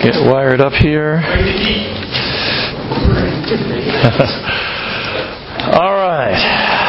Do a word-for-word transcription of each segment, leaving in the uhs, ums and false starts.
Get wired up here. All right.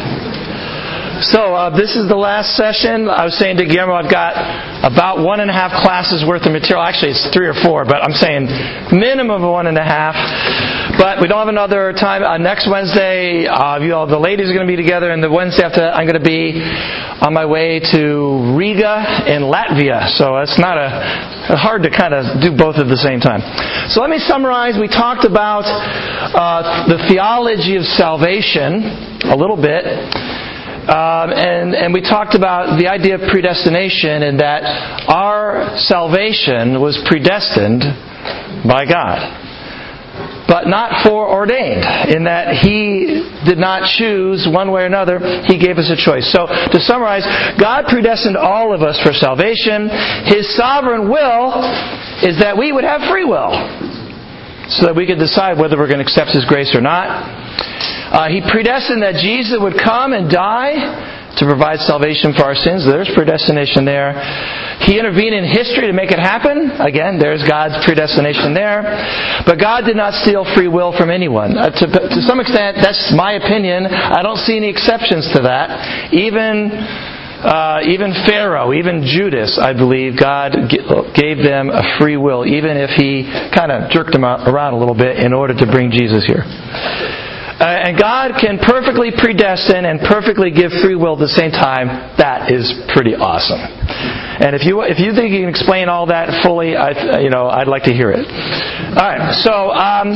So uh, this is the last session. I was saying to Guillermo, I've got about one and a half classes worth of material. Actually, it's three or four, but I'm saying minimum of one and a half. But we don't have another time. Uh, next Wednesday, uh, you all, the ladies are going to be together, and the Wednesday after that, I'm going to be on my way to Riga in Latvia. So it's not a hard to kind of do both at the same time. So let me summarize. We talked about uh, the theology of salvation a little bit. Um, and, and we talked about the idea of predestination and that our salvation was predestined by God, but not foreordained, in that He did not choose one way or another. He gave us a choice. So to summarize, God predestined all of us for salvation. His sovereign will is that we would have free will, so that we could decide whether we're going to accept His grace or not. Uh, he predestined that Jesus would come and die to provide salvation for our sins. There's predestination there. He intervened in history to make it happen. Again, there's God's predestination there. But God did not steal free will from anyone. Uh, to, to some extent, that's my opinion. I don't see any exceptions to that. Even uh, even Pharaoh, even Judas, I believe, God gave them a free will, even if He kind of jerked them around a little bit in order to bring Jesus here. Uh, and God can perfectly predestine and perfectly give free will at the same time. That is pretty awesome. And if you if you think you can explain all that fully, I you know I'd like to hear it. All right. So um,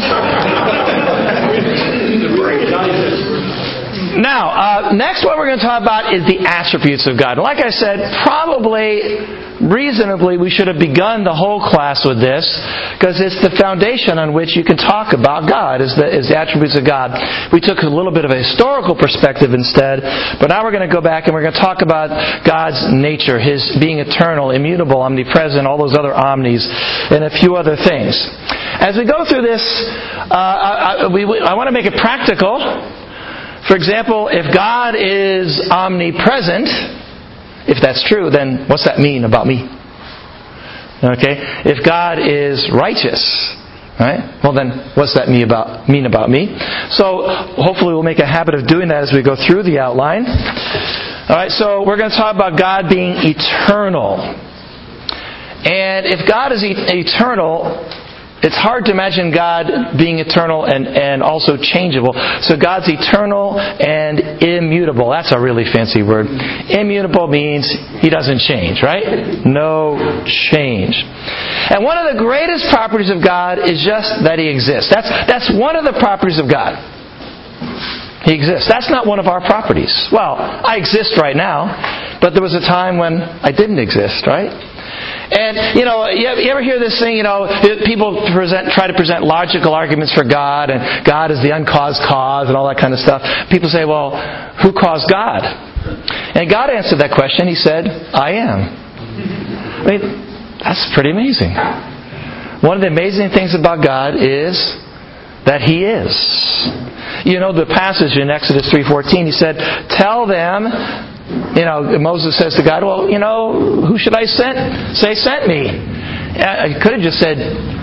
now uh, next, what we're going to talk about is the attributes of God. Like I said, probably reasonably we should have begun the whole class with this, because it's the foundation on which you can talk about God, is the, is the attributes of God. We took a little bit of a historical perspective instead, but now we're going to go back and we're going to talk about God's nature, His being eternal, immutable, omnipresent, all those other omnis, and a few other things. As we go through this, uh, I, we, I want to make it practical. For example, if God is omnipresent, if that's true, then what's that mean about me? Okay? If God is righteous, right? Well then, what's that mean about mean about me? So hopefully we'll make a habit of doing that as we go through the outline. Alright, so we're going to talk about God being eternal. And if God is eternal, it's hard to imagine God being eternal and, and also changeable. So God's eternal and immutable. That's a really fancy word. Immutable means He doesn't change, right? No change. And one of the greatest properties of God is just that He exists. That's, that's one of the properties of God. He exists. That's not one of our properties. Well, I exist right now, but there was a time when I didn't exist, right? And, you know, you ever hear this thing, you know, people present, try to present logical arguments for God, and God is the uncaused cause and all that kind of stuff. People say, well, who caused God? And God answered that question. He said, I am. I mean, that's pretty amazing. One of the amazing things about God is that He is. You know the passage in Exodus three fourteen, He said, tell them, you know, Moses says to God, well, you know, who should I send? Say, sent me. I could have just said,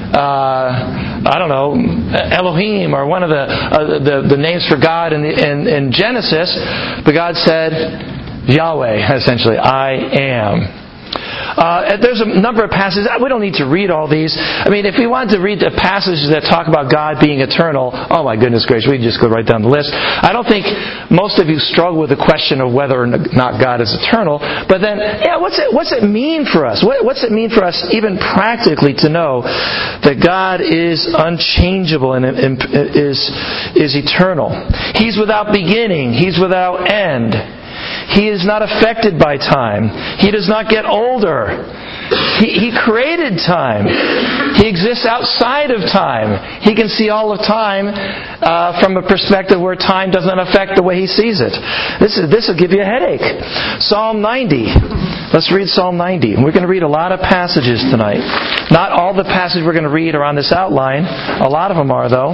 uh, I don't know, Elohim, or one of the uh, the, the names for God in, the, in, in Genesis. But God said, Yahweh, essentially, I am. Uh, there's a number of passages. We don't need to read all these. I mean, if we wanted to read the passages that talk about God being eternal, oh my goodness gracious, we can just go right down the list. I don't think most of you struggle with the question of whether or not God is eternal. But then, yeah, what's it, what's it mean for us? What, what's it mean for us, even practically, to know that God is unchangeable and, and is, is eternal? He's without beginning. He's without end. He is not affected by time. He does not get older. He, he created time. He exists outside of time. He can see all of time uh, from a perspective where time doesn't affect the way He sees it. This is this will give you a headache. Psalm ninety. Let's read Psalm ninety. And we're going to read a lot of passages tonight. Not all the passages we're going to read are on this outline. A lot of them are, though.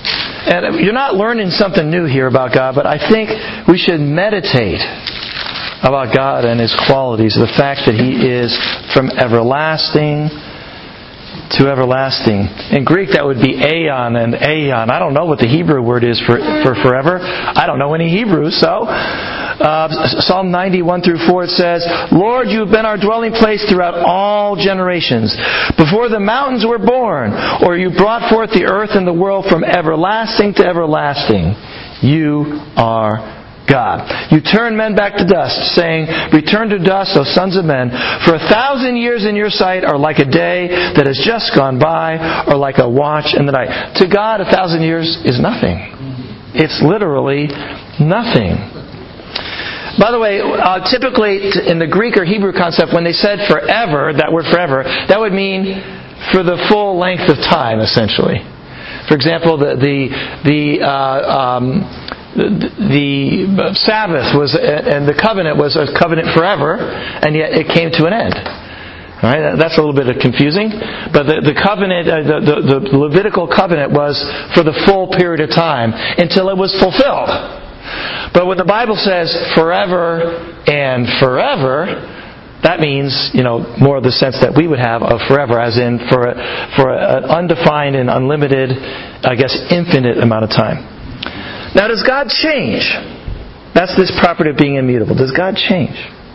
And you're not learning something new here about God, but I think we should meditate about God and His qualities. The fact that He is from everlasting to everlasting. In Greek, that would be aeon and aeon. I don't know what the Hebrew word is for, for forever. I don't know any Hebrew, so... Uh, Psalm ninety, one through four, it says, Lord, you have been our dwelling place throughout all generations. Before the mountains were born, or you brought forth the earth and the world from everlasting to everlasting. You are God. You turn men back to dust, saying, return to dust, O sons of men. For a thousand years in your sight are like a day that has just gone by, or like a watch in the night. To God, a thousand years is nothing. It's literally nothing. By the way, uh, typically in the Greek or Hebrew concept, when they said forever, that word forever, that would mean for the full length of time, essentially. For example, the the the uh, um, the, the Sabbath was and the covenant was a covenant forever, and yet it came to an end. All right, that's a little bit confusing, but the, the covenant, uh, the, the, the Levitical covenant was for the full period of time until it was fulfilled. But when the Bible says forever and forever, that means, you know, more of the sense that we would have of forever, as in for a, for an undefined and unlimited, I guess, infinite amount of time. Now, does God change? That's this property of being immutable. Does God change?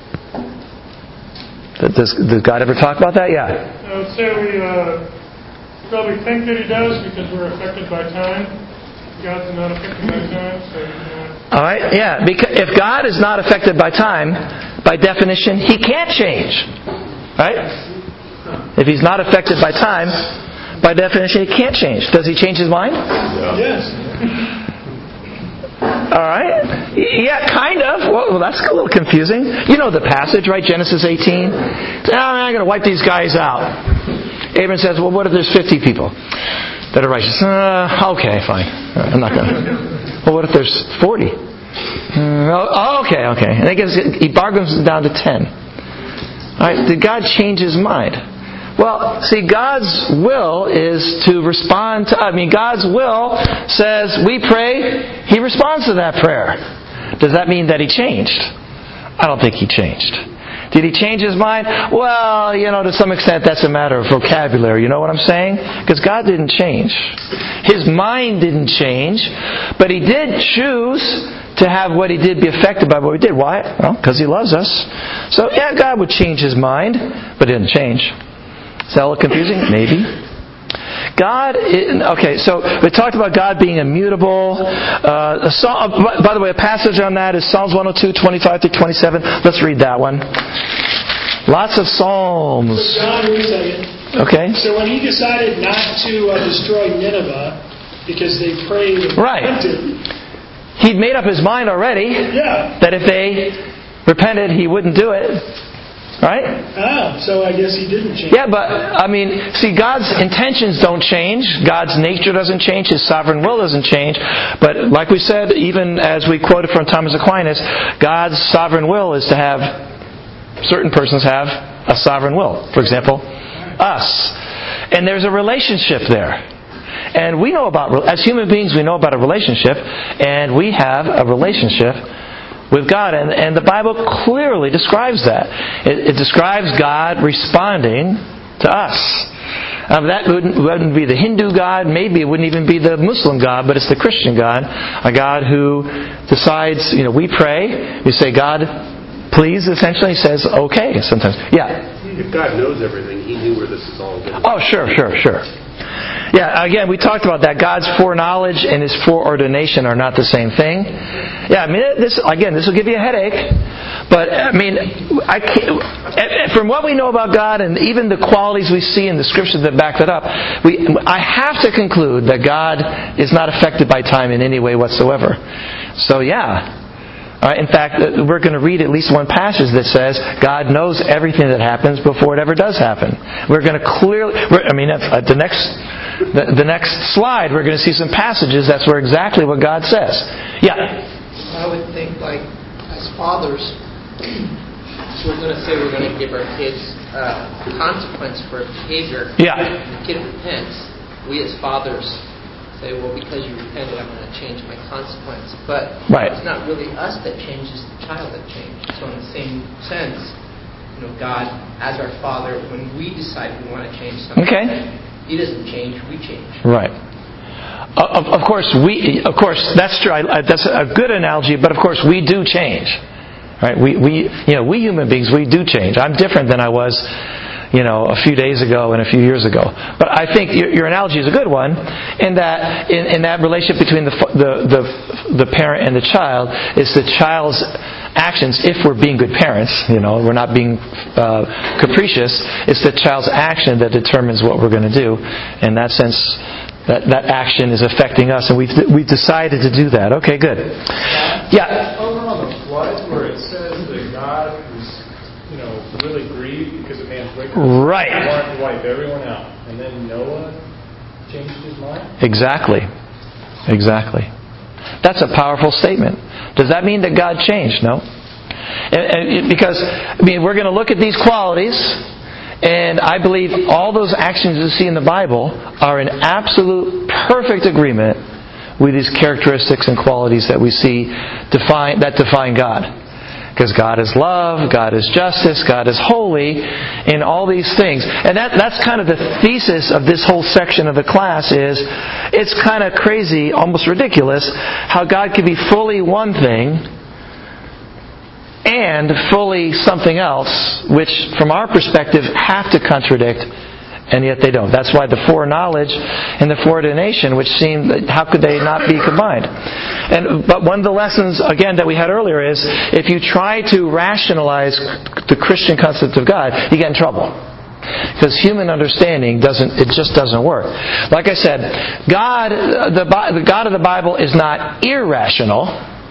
Does, does God ever talk about that? Yeah. I would say we uh, probably think that He does because we're affected by time. God's not affected by time, so He's not. All right, yeah. Because if God is not affected by time, by definition, He can't change. Right? If He's not affected by time, by definition, He can't change. Does He change His mind? Yes. All right. Yeah, kind of. Well, that's a little confusing. You know the passage, right? Genesis eighteen. Oh, I'm going to wipe these guys out. Abraham says, well, what if there's fifty people that are righteous? Uh, okay, fine. I'm not going to. Well, what if there's forty? Uh, oh, okay, okay. And he, gives, he bargains it down to ten. All right. Did God change His mind? Well, see, God's will is to respond to... I mean, God's will says we pray, He responds to that prayer. Does that mean that He changed? I don't think He changed. Did He change His mind? Well, you know, to some extent that's a matter of vocabulary. You know what I'm saying? Because God didn't change. His mind didn't change, but He did choose to have what He did be affected by what we did. Why? Well, because He loves us. So, yeah, God would change His mind, but it didn't change. Is that a little confusing? Maybe. God, okay, so we talked about God being immutable. Uh, a song, by the way, a passage on that is Psalms one oh two, twenty-five through twenty-seven. Let's read that one. Lots of Psalms. So John, wait a second. Okay. So when He decided not to uh, destroy Nineveh because they prayed and right. repented. He'd made up His mind already. Yeah. That if they repented, He wouldn't do it. Right? Ah, so I guess He didn't change. Yeah, but, I mean, see, God's intentions don't change. God's nature doesn't change. His sovereign will doesn't change. But, like we said, even as we quoted from Thomas Aquinas, God's sovereign will is to have, certain persons have a sovereign will. For example, us. And there's a relationship there. And we know about, as human beings, we know about a relationship. And we have a relationship with God, and, and the Bible clearly describes that. It, it describes God responding to us. Um, that wouldn't, wouldn't be the Hindu God, maybe it wouldn't even be the Muslim God, but it's the Christian God, a God who decides, you know, we pray, we say, God, please, essentially, He says, okay, sometimes. Yeah? If God knows everything, He knew where this is all going. Oh, sure, sure, sure. Yeah, again, we talked about that. God's foreknowledge and His foreordination are not the same thing. Yeah, I mean, this again, this will give you a headache. But, I mean, I can't, from what we know about God and even the qualities we see in the Scriptures that back that up, we, I have to conclude that God is not affected by time in any way whatsoever. So, yeah. Uh, in fact, we're going to read at least one passage that says God knows everything that happens before it ever does happen. We're going to clearly, I mean, at the next, the, the next slide, we're going to see some passages that's where exactly what God says. Yeah. I would think, like, as fathers, so we're going to say we're going to give our kids uh, consequence for behavior. Yeah. And the kid repents. We as fathers say, well, because you repented, I'm going to change my consequence. But right. it's not really us that changes, the child that changes. So in the same sense, you know, God, as our Father, when we decide we want to change something, okay. He doesn't change, we change. Right. Uh, of, of course, we. Of course, that's true. I, I, that's a good analogy. But of course, we do change. Right? We, we, you know, we human beings, we do change. I'm different than I was, you know, a few days ago and a few years ago. But I think your, your analogy is a good one, in that in, in that relationship between the, the the the parent and the child is the child's actions. If we're being good parents, you know, we're not being uh, capricious. It's the child's action that determines what we're going to do. In that sense, that that action is affecting us, and we've we've decided to do that. Okay, good. Yeah. Over on the flood, where it says that God was, you know, really grieved because of man's wickedness. Right. He wanted to wipe everyone out, and then Noah changed his mind. Exactly. Exactly. That's a powerful statement. Does that mean that God changed? No. And, and because I mean, we're going to look at these qualities. And I believe all those actions you see in the Bible are in absolute perfect agreement with these characteristics and qualities that we see define, that define God. Because God is love, God is justice, God is holy, and all these things. And that, that's kind of the thesis of this whole section of the class is, it's kind of crazy, almost ridiculous, how God can be fully one thing and fully something else, which from our perspective have to contradict, and yet they don't. That's why the foreknowledge and the foreordination, which seem, how could they not be combined? And but one of the lessons, again, that we had earlier is, if you try to rationalize the Christian concept of God, you get in trouble. Because human understanding doesn't, it just doesn't work. Like I said, God, the, the God of the Bible is not irrational,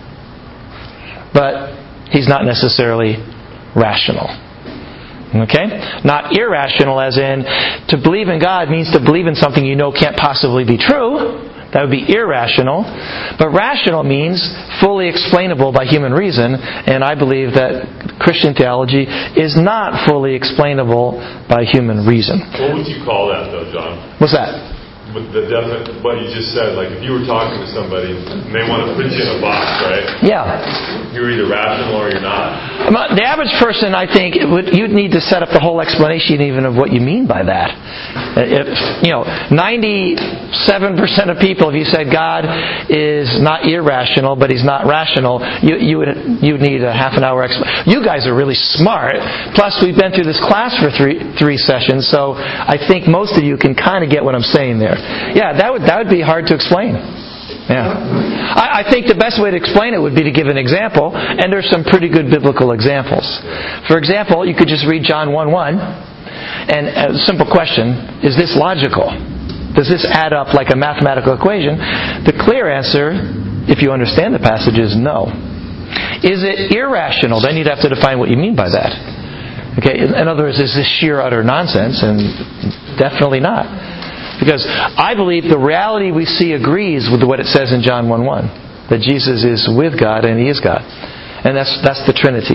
but He's not necessarily rational. Okay? Not irrational as in, to believe in God means to believe in something you know can't possibly be true. That would be irrational. But rational means fully explainable by human reason. And I believe that Christian theology is not fully explainable by human reason. What would you call that, though, John? What's that? With the definite, what you just said, like if you were talking to somebody and they want to put you in a box, right? Yeah. You're either rational or you're not. The average person, I think, would, you'd need to set up the whole explanation even of what you mean by that. If, you know, ninety-seven percent of people, if you said God is not irrational, but He's not rational, you, you would you would need a half an hour explanation. You guys are really smart. Plus, we've been through this class for three three sessions, so I think most of you can kind of get what I'm saying there. Yeah, that would that would be hard to explain. Yeah, I, I think the best way to explain it would be to give an example, and there's some pretty good biblical examples. For example, you could just read John one one, and a simple question: is this logical? Does this add up like a mathematical equation? The clear answer, if you understand the passage, is no. Is it irrational? Then you'd have to define what you mean by that. Okay, in other words, is this sheer utter nonsense? And definitely not. Because I believe the reality we see agrees with what it says in John one one. That Jesus is with God and He is God. And that's that's the Trinity.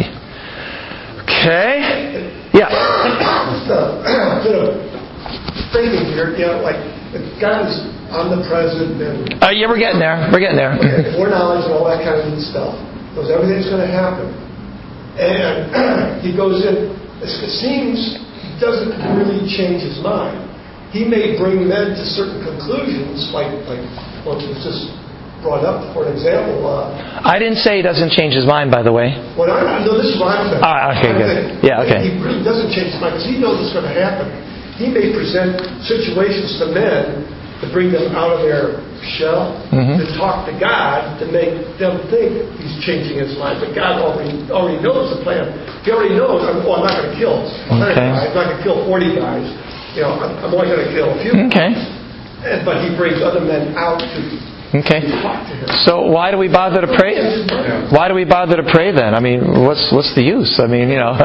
Okay? Yeah. Just a bit of thinking here, you know, like God is omnipresent and... Uh, yeah, we're getting there. We're getting there. Foreknowledge and all that kind of stuff. Knows everything's going to happen. And He goes in... It seems He doesn't really change His mind. He may bring men to certain conclusions, like like what was just brought up for an example. Uh, I didn't say He doesn't change His mind, by the way. Well, I, no, this is what I'm saying. Ah, okay, I'm good. saying, Yeah, okay. He really doesn't change His mind because He knows what's going to happen. He may present situations to men to bring them out of their shell, mm-hmm. to talk to God, to make them think He's changing His mind. But God already already knows the plan. He already knows, oh, I'm not going to kill one hundred okay. guys. I'm not going to kill forty guys. You know, I'm, I'm only going to kill a few. Okay. And, but He brings other men out to, okay. to talk to Him. So why do we bother to pray? Why do we bother to pray then? I mean, what's what's the use? I mean, you know.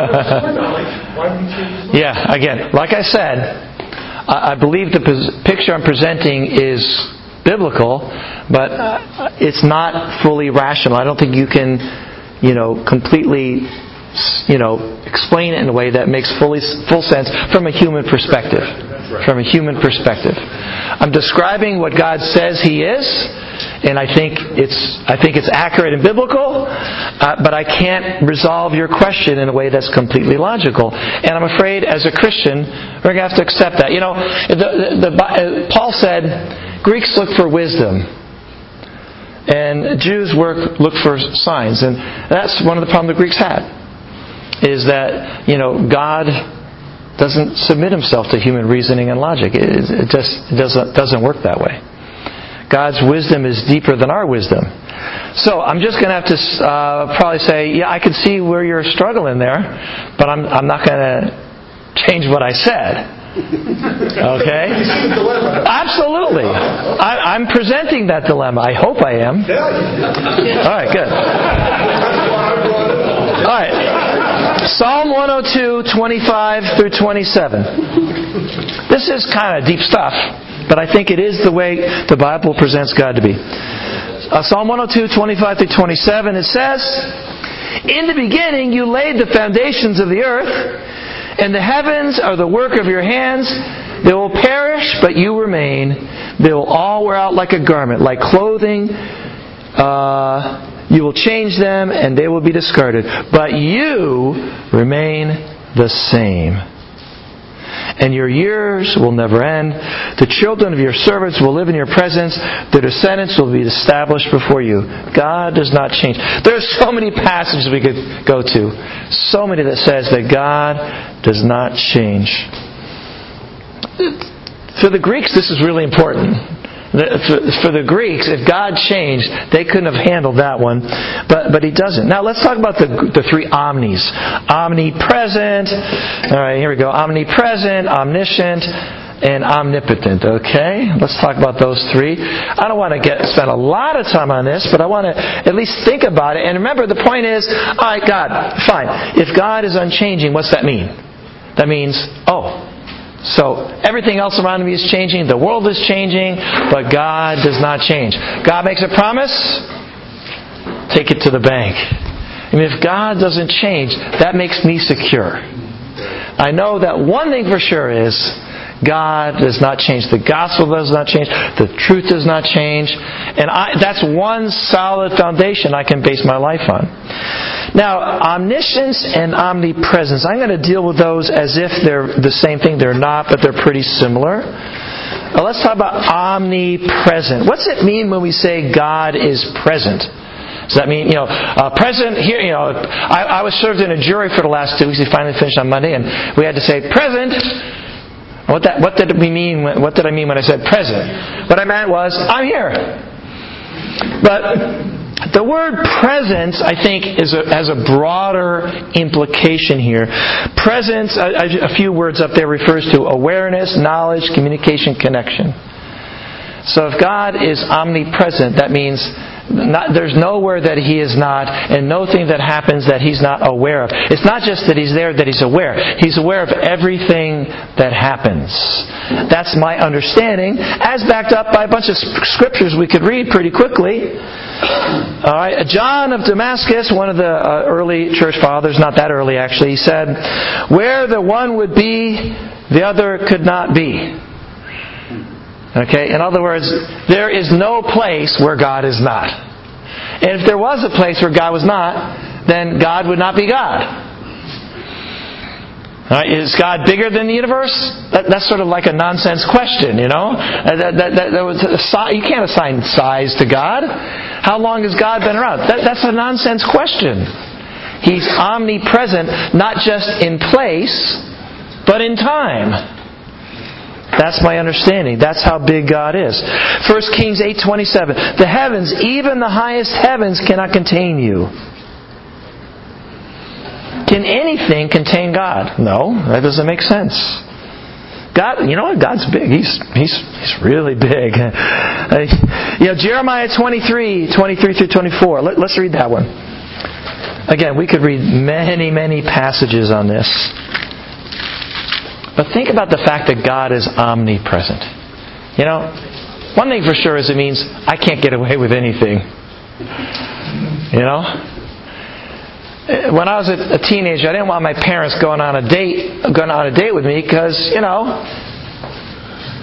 Yeah. Again, like I said, I, I believe the pos- picture I'm presenting is biblical, but uh, it's not fully rational. I don't think you can, you know, completely, you know, explain it in a way that makes fully full sense from a human perspective. Right. from a human perspective. I'm describing what God says He is, and I think it's I think it's accurate and biblical, uh, but I can't resolve your question in a way that's completely logical. And I'm afraid, as a Christian, we're going to have to accept that. You know, the, the, the, uh, Paul said, Greeks look for wisdom, and Jews work look for signs, and that's one of the problems the Greeks had, is that, you know, God doesn't submit Himself to human reasoning and logic. It, it just it doesn't doesn't work that way. God's wisdom is deeper than our wisdom. So I'm just going to have to uh, probably say, yeah, I can see where you're struggling there, but I'm I'm not going to change what I said. Okay? Absolutely. I, I'm presenting that dilemma. I hope I am. All right, good. All right. Psalm one oh two, twenty-five through twenty-seven. This is kind of deep stuff, but I think it is the way the Bible presents God to be. Uh, Psalm one oh two, twenty-five through twenty-seven, it says, "In the beginning you laid the foundations of the earth, and the heavens are the work of your hands. They will perish, but you remain. They will all wear out like a garment, like clothing. Uh... You will change them, and they will be discarded. But you remain the same. And your years will never end. The children of your servants will live in your presence. Their descendants will be established before you." God does not change. There are so many passages we could go to. So many that says that God does not change. For the Greeks, this is really important. For the Greeks, if God changed, they couldn't have handled that one, but but He doesn't. Now let's talk about the the three omnis: omnipresent. All right, here we go: omnipresent, omniscient, and omnipotent. Okay, let's talk about those three. I don't want to get spend a lot of time on this, but I want to at least think about it. And remember, the point is, all right, God, fine. If God is unchanging, what's that mean? That means, oh. So everything else around me is changing, the world is changing, but God does not change. God makes a promise, take it to the bank. I mean, if God doesn't change, that makes me secure. I know that one thing for sure is God does not change. The gospel does not change. The truth does not change. And I, that's one solid foundation I can base my life on. Now, omniscience and omnipresence, I'm going to deal with those as if they're the same thing. They're not, but they're pretty similar. Now, let's talk about omnipresent. What's it mean when we say God is present? Does that mean, you know, uh, present here, you know, I, I was served in a jury for the last two weeks. We finally finished on Monday, and we had to say, present. What, that, what did we mean? What did I mean when I said present? What I meant was, I'm here. But the word presence, I think, is a, has a broader implication here. Presence, a, a few words up there, refers to awareness, knowledge, communication, connection. So if God is omnipresent, that means not, there's nowhere that He is not, and no thing that happens that He's not aware of. It's not just that He's there, that He's aware. He's aware of everything that happens. That's my understanding, as backed up by a bunch of scriptures we could read pretty quickly. All right, John of Damascus, one of the uh, early church fathers, not that early actually, he said, "Where the one would be, the other could not be." Okay, in other words, there is no place where God is not. And if there was a place where God was not, then God would not be God. All right, is God bigger than the universe? That, that's sort of like a nonsense question, you know? That, that, that, that was a, you can't assign size to God. How long has God been around? That, that's a nonsense question. He's omnipresent, not just in place, but in time. That's my understanding. That's how big God is. First Kings eight twenty-seven. The heavens, even the highest heavens, cannot contain you. Can anything contain God? No, that doesn't make sense. God, you know what? God's big. He's He's He's really big. You know, Jeremiah twenty-three, twenty-three through twenty-four. Let, let's read that one. Again, we could read many, many passages on this. But think about the fact that God is omnipresent. You know, one thing for sure is it means I can't get away with anything. You know? When I was a teenager, I didn't want my parents going on a date, going on a date with me because, you know,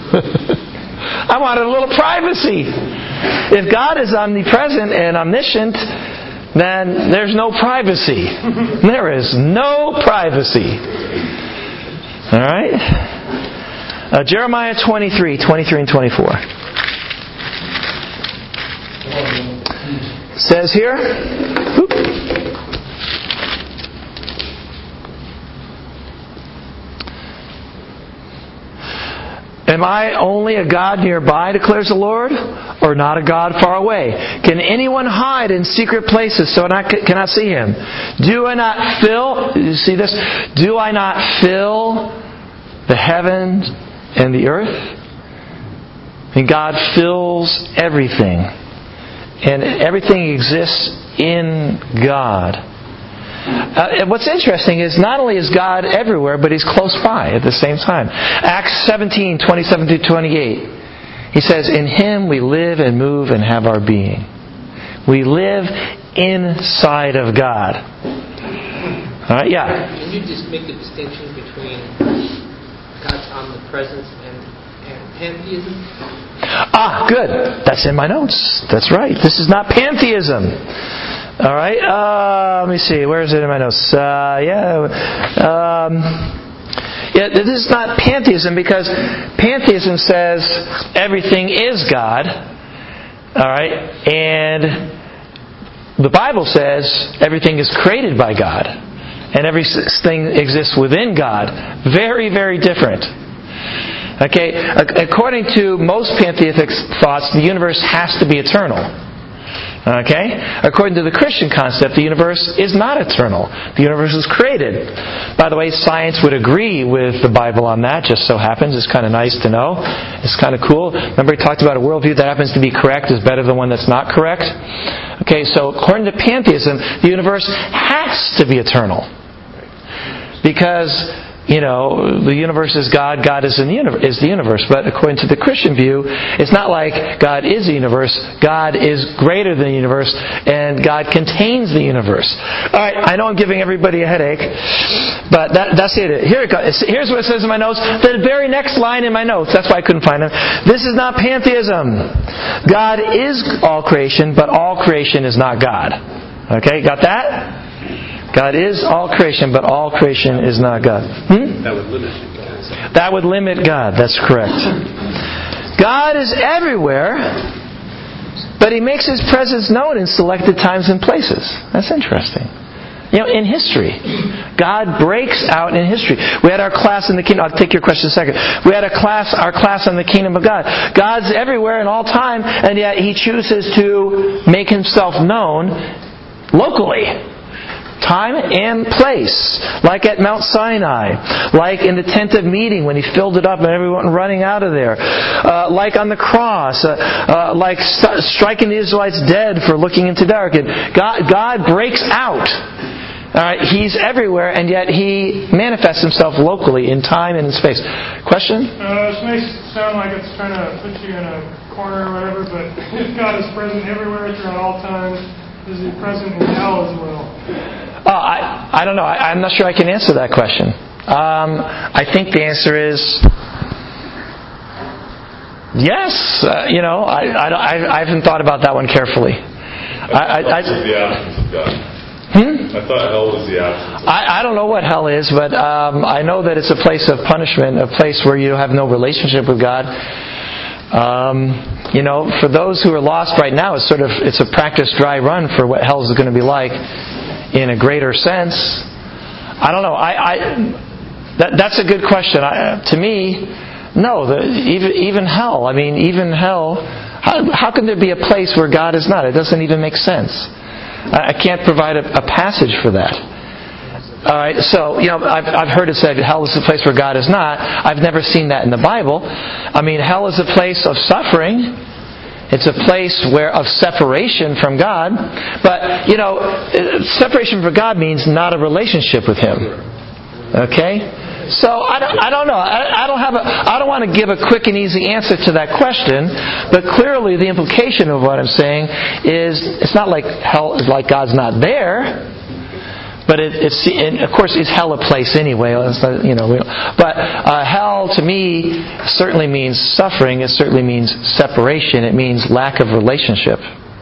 I wanted a little privacy. If God is omnipresent and omniscient, then there's no privacy. There is no privacy. All right? Uh, Jeremiah twenty-three, twenty-three and twenty-four. It says here, whoop, am I only a God nearby, declares the Lord, or not a God far away? Can anyone hide in secret places so I cannot see Him? Do I not fill, you see this? Do I not fill the heavens and the earth? And God fills everything. And everything exists in God. Uh, what's interesting is not only is God everywhere, but He's close by at the same time. Acts seventeen, twenty-seven through twenty-eight. He says, in Him we live and move and have our being. We live inside of God. All right, yeah. Can you just make the distinction between God's omnipresence and, and pantheism? Ah, good. That's in my notes. That's right. This is not pantheism. All right. Uh, let me see. Where is it in my notes? Uh, yeah. Um, yeah. This is not pantheism because pantheism says everything is God. All right. And the Bible says everything is created by God, and everything exists within God. Very, very different. Okay, according to most pantheistic thoughts, the universe has to be eternal. Okay? According to the Christian concept, the universe is not eternal. The universe is created. By the way, science would agree with the Bible on that, just so happens. It's kind of nice to know. It's kind of cool. Remember he talked about a worldview that happens to be correct is better than one that's not correct? Okay, so according to pantheism, the universe has to be eternal. Because, you know, the universe is God, God is, in the universe, is the universe. But according to the Christian view, it's not like God is the universe. God is greater than the universe, and God contains the universe. All right, I know I'm giving everybody a headache, but that, that's it. Here it goes. Here's what it says in my notes. The very next line in my notes, that's why I couldn't find them. This is not pantheism. God is all creation, but all creation is not God. Okay, got that? God is all creation, but all creation is not God. Hmm? That would limit God. That would limit God. That's correct. God is everywhere, but He makes His presence known in selected times and places. That's interesting. You know, in history, God breaks out in history. We had our class in the kingdom. I'll take your question in a second. We had a class, our class on the kingdom of God. God's everywhere in all time, and yet He chooses to make Himself known locally. Time and place, like at Mount Sinai, like in the tent of meeting when He filled it up and everyone running out of there, uh, like on the cross, uh, uh, like st- striking the Israelites dead for looking into dark. And God, God breaks out. All right, He's everywhere, and yet He manifests Himself locally in time and in space. Question? Uh, this may sound like it's trying to put you in a corner or whatever, but if God is present everywhere throughout all times, is He present in hell as well? Oh, I, I don't know. I, I'm not sure I can answer that question. Um, I think the answer is yes. Uh, you know, I, I, I haven't thought about that one carefully. I, I, I, was the absence of God. Hmm? I thought hell was the absence of God. I, I don't know what hell is, but um, I know that it's a place of punishment, a place where you have no relationship with God. Um, you know, for those who are lost right now, it's sort of it's a practice dry run for what hell is going to be like in a greater sense. I don't know. I, I that that's a good question. I, to me, no. The, even even hell. I mean, even hell. How, how can there be a place where God is not? It doesn't even make sense. I, I can't provide a, a passage for that. All right, so, you know, I've, I've heard it said hell is a place where God is not. I've never seen that in the Bible. I mean, hell is a place of suffering. It's a place where of separation from God. But, you know, separation from God means not a relationship with Him. Okay? So, I don't, I don't know. I, I don't have a, I don't want to give a quick and easy answer to that question. But clearly the implication of what I'm saying is it's not like hell is like God's not there. But it, it's, and of course, is hell a place anyway? You know, but uh, hell to me certainly means suffering. It certainly means separation. It means lack of relationship.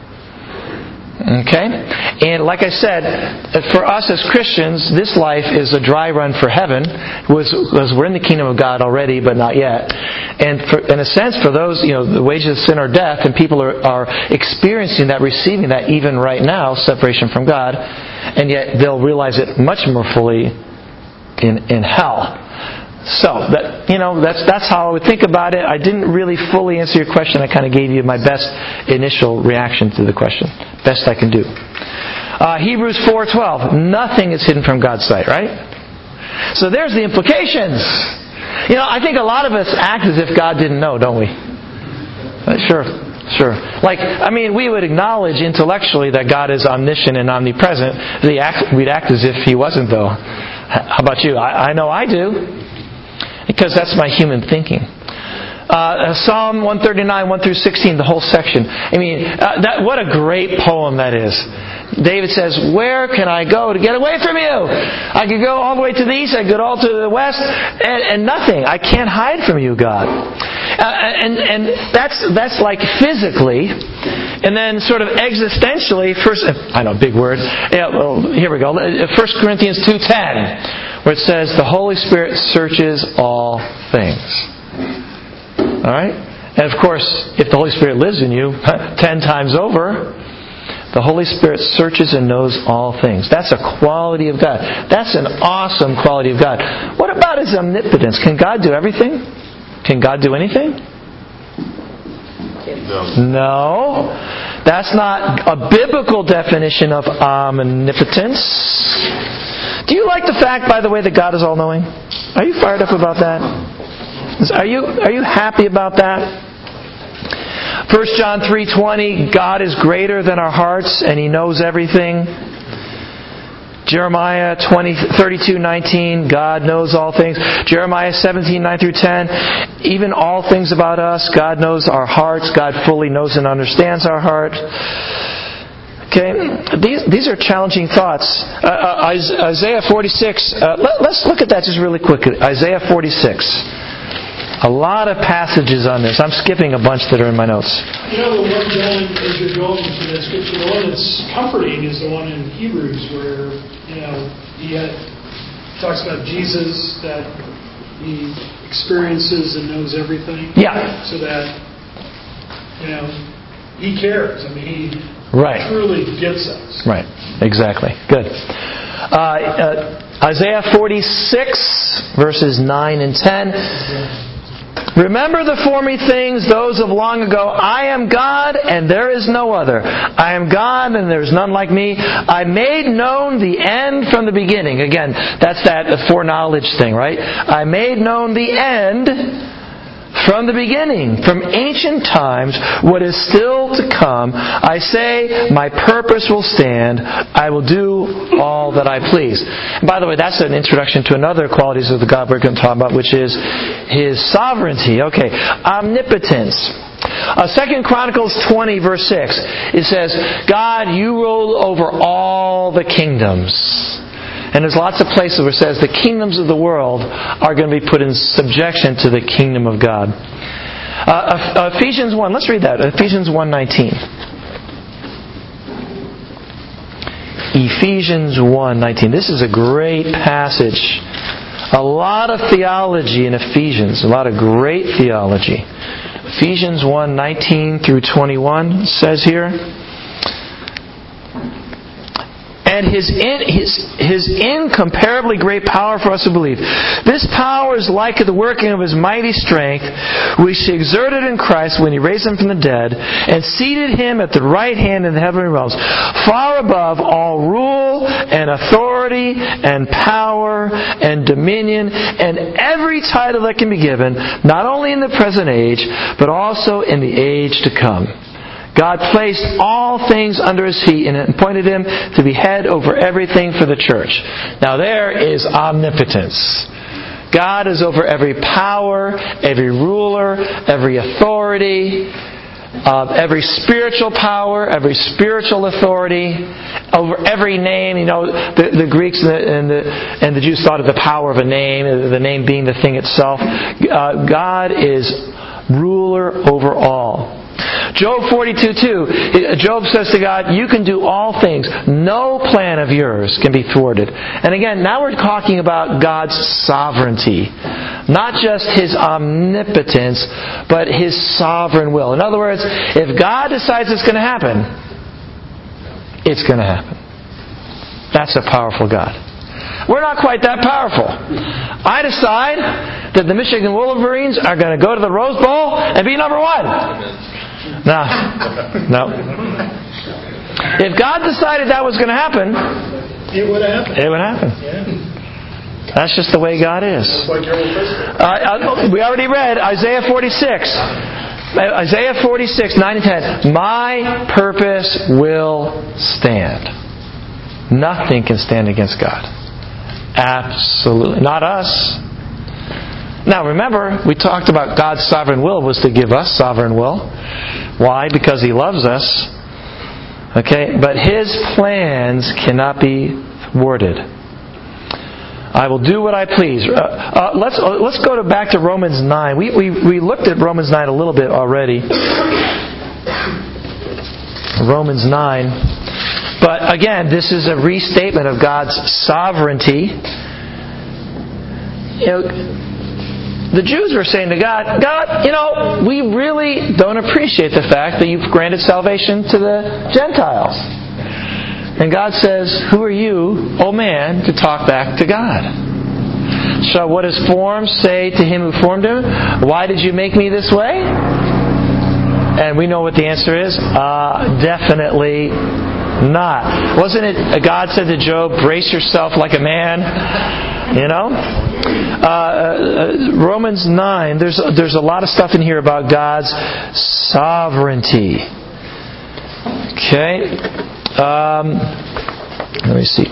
Okay? And like I said, for us as Christians, this life is a dry run for heaven, because we're in the kingdom of God already, but not yet. And for, in a sense, for those, you know, the wages of sin are death, and people are, are experiencing that, receiving that even right now, separation from God, and yet they'll realize it much more fully in, in hell. So, that, you know, that's that's how I would think about it. I didn't really fully answer your question. I kind of gave you my best initial reaction to the question. Best I can do. Uh, Hebrews four twelve. Nothing is hidden from God's sight, right? So there's the implications. You know, I think a lot of us act as if God didn't know, don't we? Uh, sure. Sure. Like, I mean, we would acknowledge intellectually that God is omniscient and omnipresent. We'd act, we'd act as if He wasn't, though. How about you? I, I know I do. Because that's my human thinking. Uh, Psalm one thirty-nine, one through sixteen, the whole section. I mean, uh, that, what a great poem that is. David says, where can I go to get away from you? I could go all the way to the east, I could go all to the west, and, and nothing. I can't hide from you, God. Uh, and and that's that's like physically, and then sort of existentially. First, I know, big word. Yeah, well, here we go. First Corinthians two ten, where it says, the Holy Spirit searches all things. All right? And of course, if the Holy Spirit lives in you ten times over, the Holy Spirit searches and knows all things. That's a quality of God. That's an awesome quality of God. What about His omnipotence? Can God do everything? Can God do anything? No. No. That's not a biblical definition of omnipotence. Do you like the fact, by the way, that God is all-knowing? Are you fired up about that? Are you are you happy about that? First John three twenty, God is greater than our hearts and He knows everything. Jeremiah thirty-two nineteen, God knows all things. Jeremiah seventeen nine through ten, even all things about us, God knows our hearts. God fully knows and understands our heart. Okay, these these are challenging thoughts. Uh, uh, Isaiah forty-six. Uh, let, let's look at that just really quickly. Isaiah forty-six. A lot of passages on this. I'm skipping a bunch that are in my notes. You know, the one going, as you're going through that scripture, the one that's comforting is the one in Hebrews where, you know, he had, talks about Jesus, that He experiences and knows everything. Yeah. So that, you know, He cares. I mean, He right. truly gets us. Right. Exactly. Good. Uh, uh, Isaiah forty-six, verses nine and ten. Remember the former things, those of long ago. I am God, and there is no other. I am God, and there is none like me. I made known the end from the beginning. Again, that's that foreknowledge thing, right? I made known the end from the beginning, from ancient times, what is still to come. I say, my purpose will stand. I will do all that I please. And by the way, that's an introduction to another qualities of the God we're going to talk about, which is His sovereignty. Okay, omnipotence. Uh, Second Chronicles twenty, verse six. It says, God, you rule over all the kingdoms. And there's lots of places where it says the kingdoms of the world are going to be put in subjection to the kingdom of God. Uh, Ephesians one, let's read that. Ephesians one nineteen. Ephesians one nineteen. This is a great passage. A lot of theology in Ephesians. A lot of great theology. Ephesians one nineteen through twenty-one says here, and his, in, his His incomparably great power for us who believe. This power is like the working of His mighty strength, which He exerted in Christ when He raised Him from the dead, and seated Him at the right hand in the heavenly realms, far above all rule and authority and power and dominion and every title that can be given, not only in the present age, but also in the age to come. God placed all things under His feet and appointed Him to be head over everything for the church. Now there is omnipotence. God is over every power, every ruler, every authority. uh, every spiritual power, every spiritual authority, over every name. You know, the, the Greeks and the, and the and the Jews thought of the power of a name, the name being the thing itself. Uh, God is ruler over all. Job forty-two two, Job says to God, you can do all things. No plan of yours can be thwarted. And again, now we're talking about God's sovereignty. Not just His omnipotence, but His sovereign will. In other words, if God decides it's going to happen, it's going to happen. That's a powerful God. We're not quite that powerful. I decide that the Michigan Wolverines are going to go to the Rose Bowl and be number one. No. No. If God decided that was going to happen, it would happen. It would happen. Yeah. That's just the way God is. Uh, we already read Isaiah forty-six. Isaiah forty-six, nine and ten. My purpose will stand. Nothing can stand against God. Absolutely. Not us. Now remember, we talked about God's sovereign will was to give us sovereign will. Why? Because He loves us. Okay? But His plans cannot be thwarted. I will do what I please. Uh, uh, let's uh, let's go to back to Romans nine. We, we we looked at Romans nine a little bit already. Romans nine. But again, this is a restatement of God's sovereignty. You know, the Jews were saying to God, God, you know, we really don't appreciate the fact that you've granted salvation to the Gentiles. And God says, who are you, O man, to talk back to God? Shall what is formed say to him who formed him, why did you make me this way? And we know what the answer is. Uh, definitely not. Wasn't it God said to Job, brace yourself like a man? You know? Uh, uh, Romans nine, there's, there's a lot of stuff in here about God's sovereignty. Okay? Um, let me see.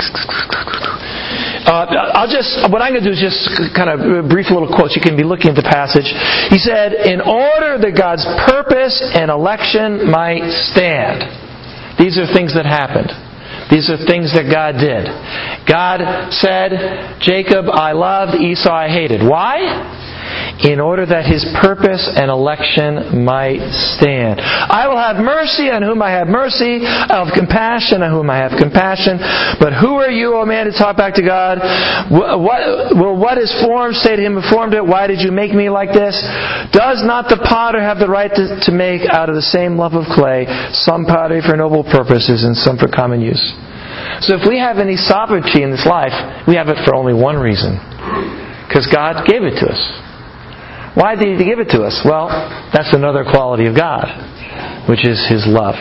Uh, I'll just, what I'm going to do is just kind of brief little quotes. You can be looking at the passage. He said, in order that God's purpose and election might stand. These are things that happened. These are things that God did. God said, Jacob I loved, Esau I hated. Why? In order that His purpose and election might stand. I will have mercy on whom I have mercy. I'll have compassion on whom I have compassion. But who are you, O man, to talk back to God? What, will what is formed say to Him who formed it, why did you make me like this? Does not the potter have the right to, to make out of the same lump of clay some pottery for noble purposes and some for common use? So if we have any sovereignty in this life, we have it for only one reason. Because God gave it to us. Why did He give it to us? Well, that's another quality of God, which is His love.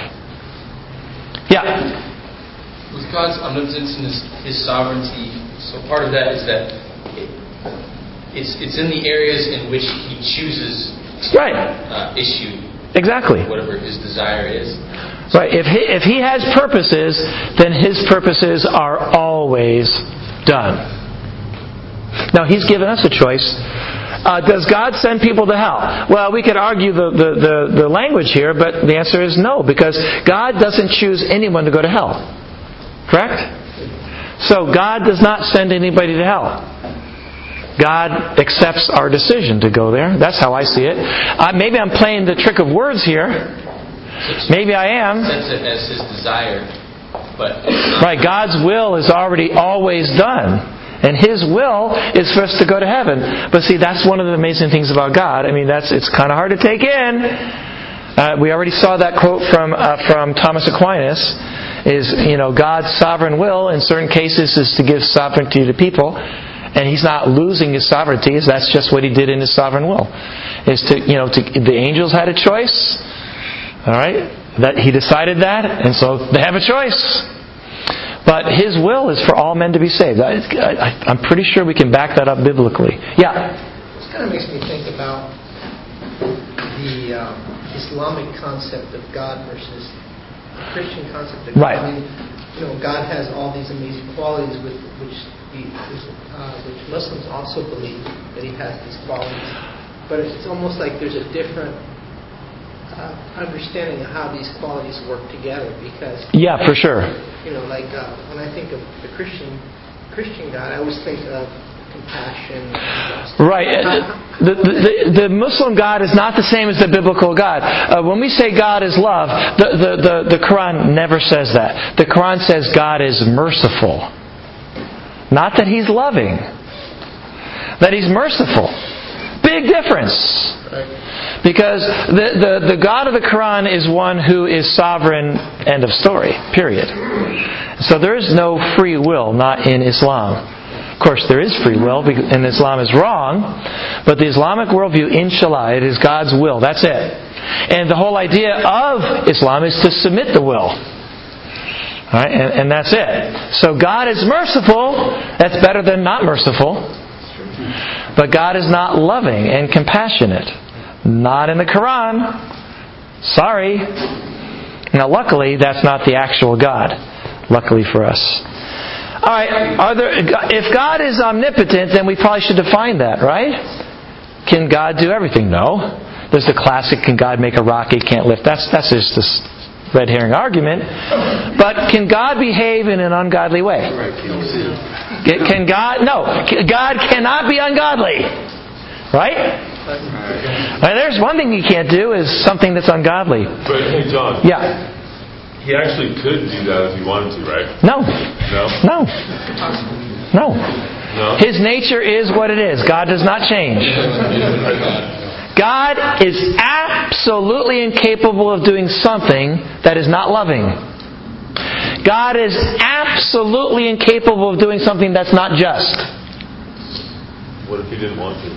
Yeah? With God's omnipotence and His, his sovereignty, so part of that is that it, it's it's in the areas in which He chooses to right. uh, issue exactly. whatever His desire is. Right. If he, if he has purposes, then His purposes are always done. Now, He's given us a choice. Uh, does God send people to hell? Well, we could argue the, the, the, the language here, but the answer is no, because God doesn't choose anyone to go to hell. Correct? So God does not send anybody to hell. God accepts our decision to go there. That's how I see it. Uh, maybe I'm playing the trick of words here. Maybe I am. Sense it as His desire, but right. God's will is already always done. And His will is for us to go to heaven. But see, that's one of the amazing things about God. I mean, that's it's kind of hard to take in. Uh, we already saw that quote from uh, from Thomas Aquinas. Is, you know, God's sovereign will in certain cases is to give sovereignty to people. And He's not losing His sovereignty. That's just what He did in His sovereign will. Is to, you know, to, the angels had a choice. All right? That He decided that. And so they have a choice. But His will is for all men to be saved. I, I, I'm pretty sure we can back that up biblically. Yeah? This kind of makes me think about the um, Islamic concept of God versus the Christian concept of God. Right. I mean, you know, God has all these amazing qualities with which the, uh, which Muslims also believe that He has these qualities. But it's almost like there's a different uh, understanding of how these qualities work together, because Yeah, for sure. you know, like uh, when I think of the Christian Christian God, I always think of compassion. And Right. The, the, the, the Muslim God is not the same as the biblical God. Uh, when we say God is love, the, the, the, the Quran never says that. The Quran says God is merciful. Not that He's loving. That He's merciful. Big difference. Because the, the, the God of the Quran is one who is sovereign, end of story, period. So there is no free will, not in Islam. Of course, there is free will, and Islam is wrong, but the Islamic worldview, inshallah, it is God's will. That's it. And the whole idea of Islam is to submit the will. All right? and, and that's it. So God is merciful. That's better than not merciful. But God is not loving and compassionate. Not in the Quran. Sorry. Now, luckily, that's not the actual God. Luckily for us. All right. Are there? If God is omnipotent, then we probably should define that, right? Can God do everything? No. There's the classic: can God make a rock He can't lift? That's that's just this red herring argument. But can God behave in an ungodly way? Can God? No. God cannot be ungodly. Right? And there's one thing He can't do is something that's ungodly. But hey, John. Yeah. He actually could do that if He wanted to, right? No. No? No. No. No? His nature is what it is. God does not change. God is absolutely incapable of doing something that is not loving. God is absolutely incapable of doing something that's not just. What if He didn't want to?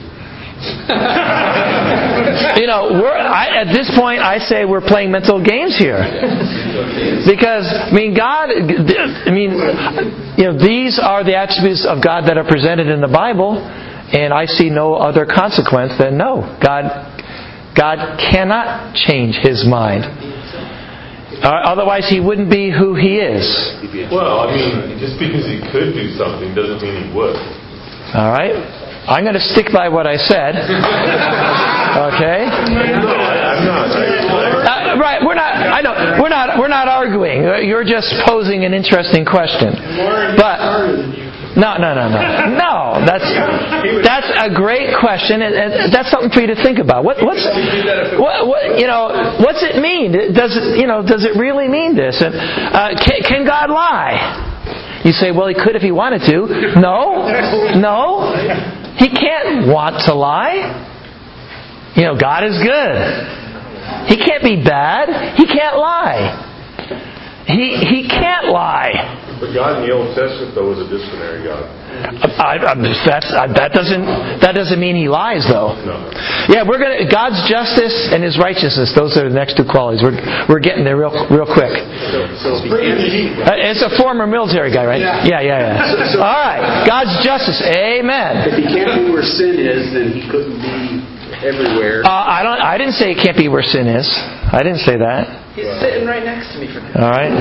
You know, we're, I, at this point, I say we're playing mental games here, because I mean, God. I mean, you know, these are the attributes of God that are presented in the Bible, and I see no other consequence than no. God, God cannot change His mind. Uh, otherwise, He wouldn't be who He is. Well, I mean, just because He could do something doesn't mean He would. All right. I'm going to stick by what I said. Okay? No, I, I'm not. I, Uh, right, we're not. I know we're not. We're not arguing. You're just posing an interesting question. But no, no, no, no, no. That's that's a great question, and, and that's something for you to think about. What, what's what, what you know? What's it mean? Does it you know? Does it really mean this? And uh, can, can God lie? You say, well, He could if He wanted to. No, no. He can't want to lie. You know, God is good. He can't be bad. He can't lie. He He can't lie. But God in the Old Testament, though, was a disciplinary God. I, I, that's, I, that doesn't that doesn't mean He lies, though. No. Yeah, we're gonna God's justice and His righteousness. Those are the next two qualities. We're we're getting there real real quick. So, so if he can't, Uh, It's a former military guy, right? Yeah, yeah, yeah. So- so- All right, God's justice. Amen. If He can't be where sin is, then He couldn't be everywhere. Uh, I don't. I didn't say it can't be where sin is. I didn't say that. He's sitting right next to me for that. All right.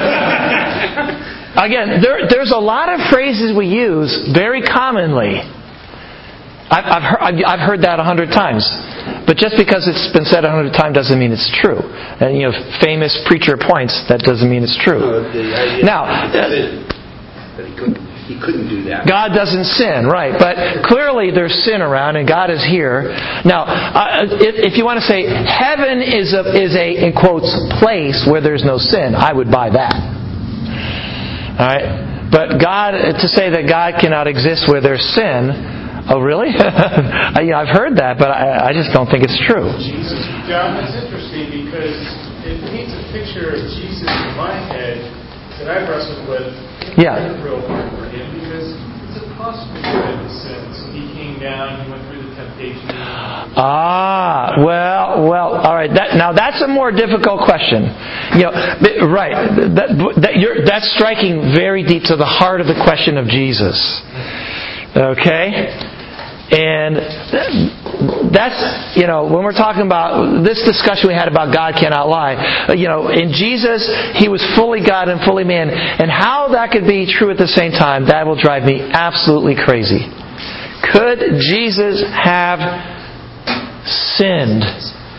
Again, there, there's a lot of phrases we use very commonly. I've, I've, heard, I've, I've heard that a hundred times. But just because it's been said a hundred times doesn't mean it's true. And, you know, famous preacher points, that doesn't mean it's true. No, the idea Now, that he couldn't, he couldn't do that. God doesn't sin, right? But clearly there's sin around, and God is here. Now, uh, if, if you want to say heaven is a, is a, in quotes, place where there's no sin, I would buy that. All right? But God, to say that God cannot exist where there's sin, oh really? I, you know, I've heard that, but I, I just don't think it's true. Jesus. John, that's interesting because it paints a picture of Jesus in my head that I've wrestled with. Yeah. It's real hard for Him because it's impossible for Him to sin. So He came down, He went through the temptation. Ah, well, well, all right. That, now that's a more difficult question. You know, right? That, that you're, that's striking very deep to the heart of the question of Jesus. Okay, and that's, you know, when we're talking about this discussion we had about God cannot lie. You know, in Jesus, He was fully God and fully man, and how that could be true at the same time, that will drive me absolutely crazy. Could Jesus have sinned?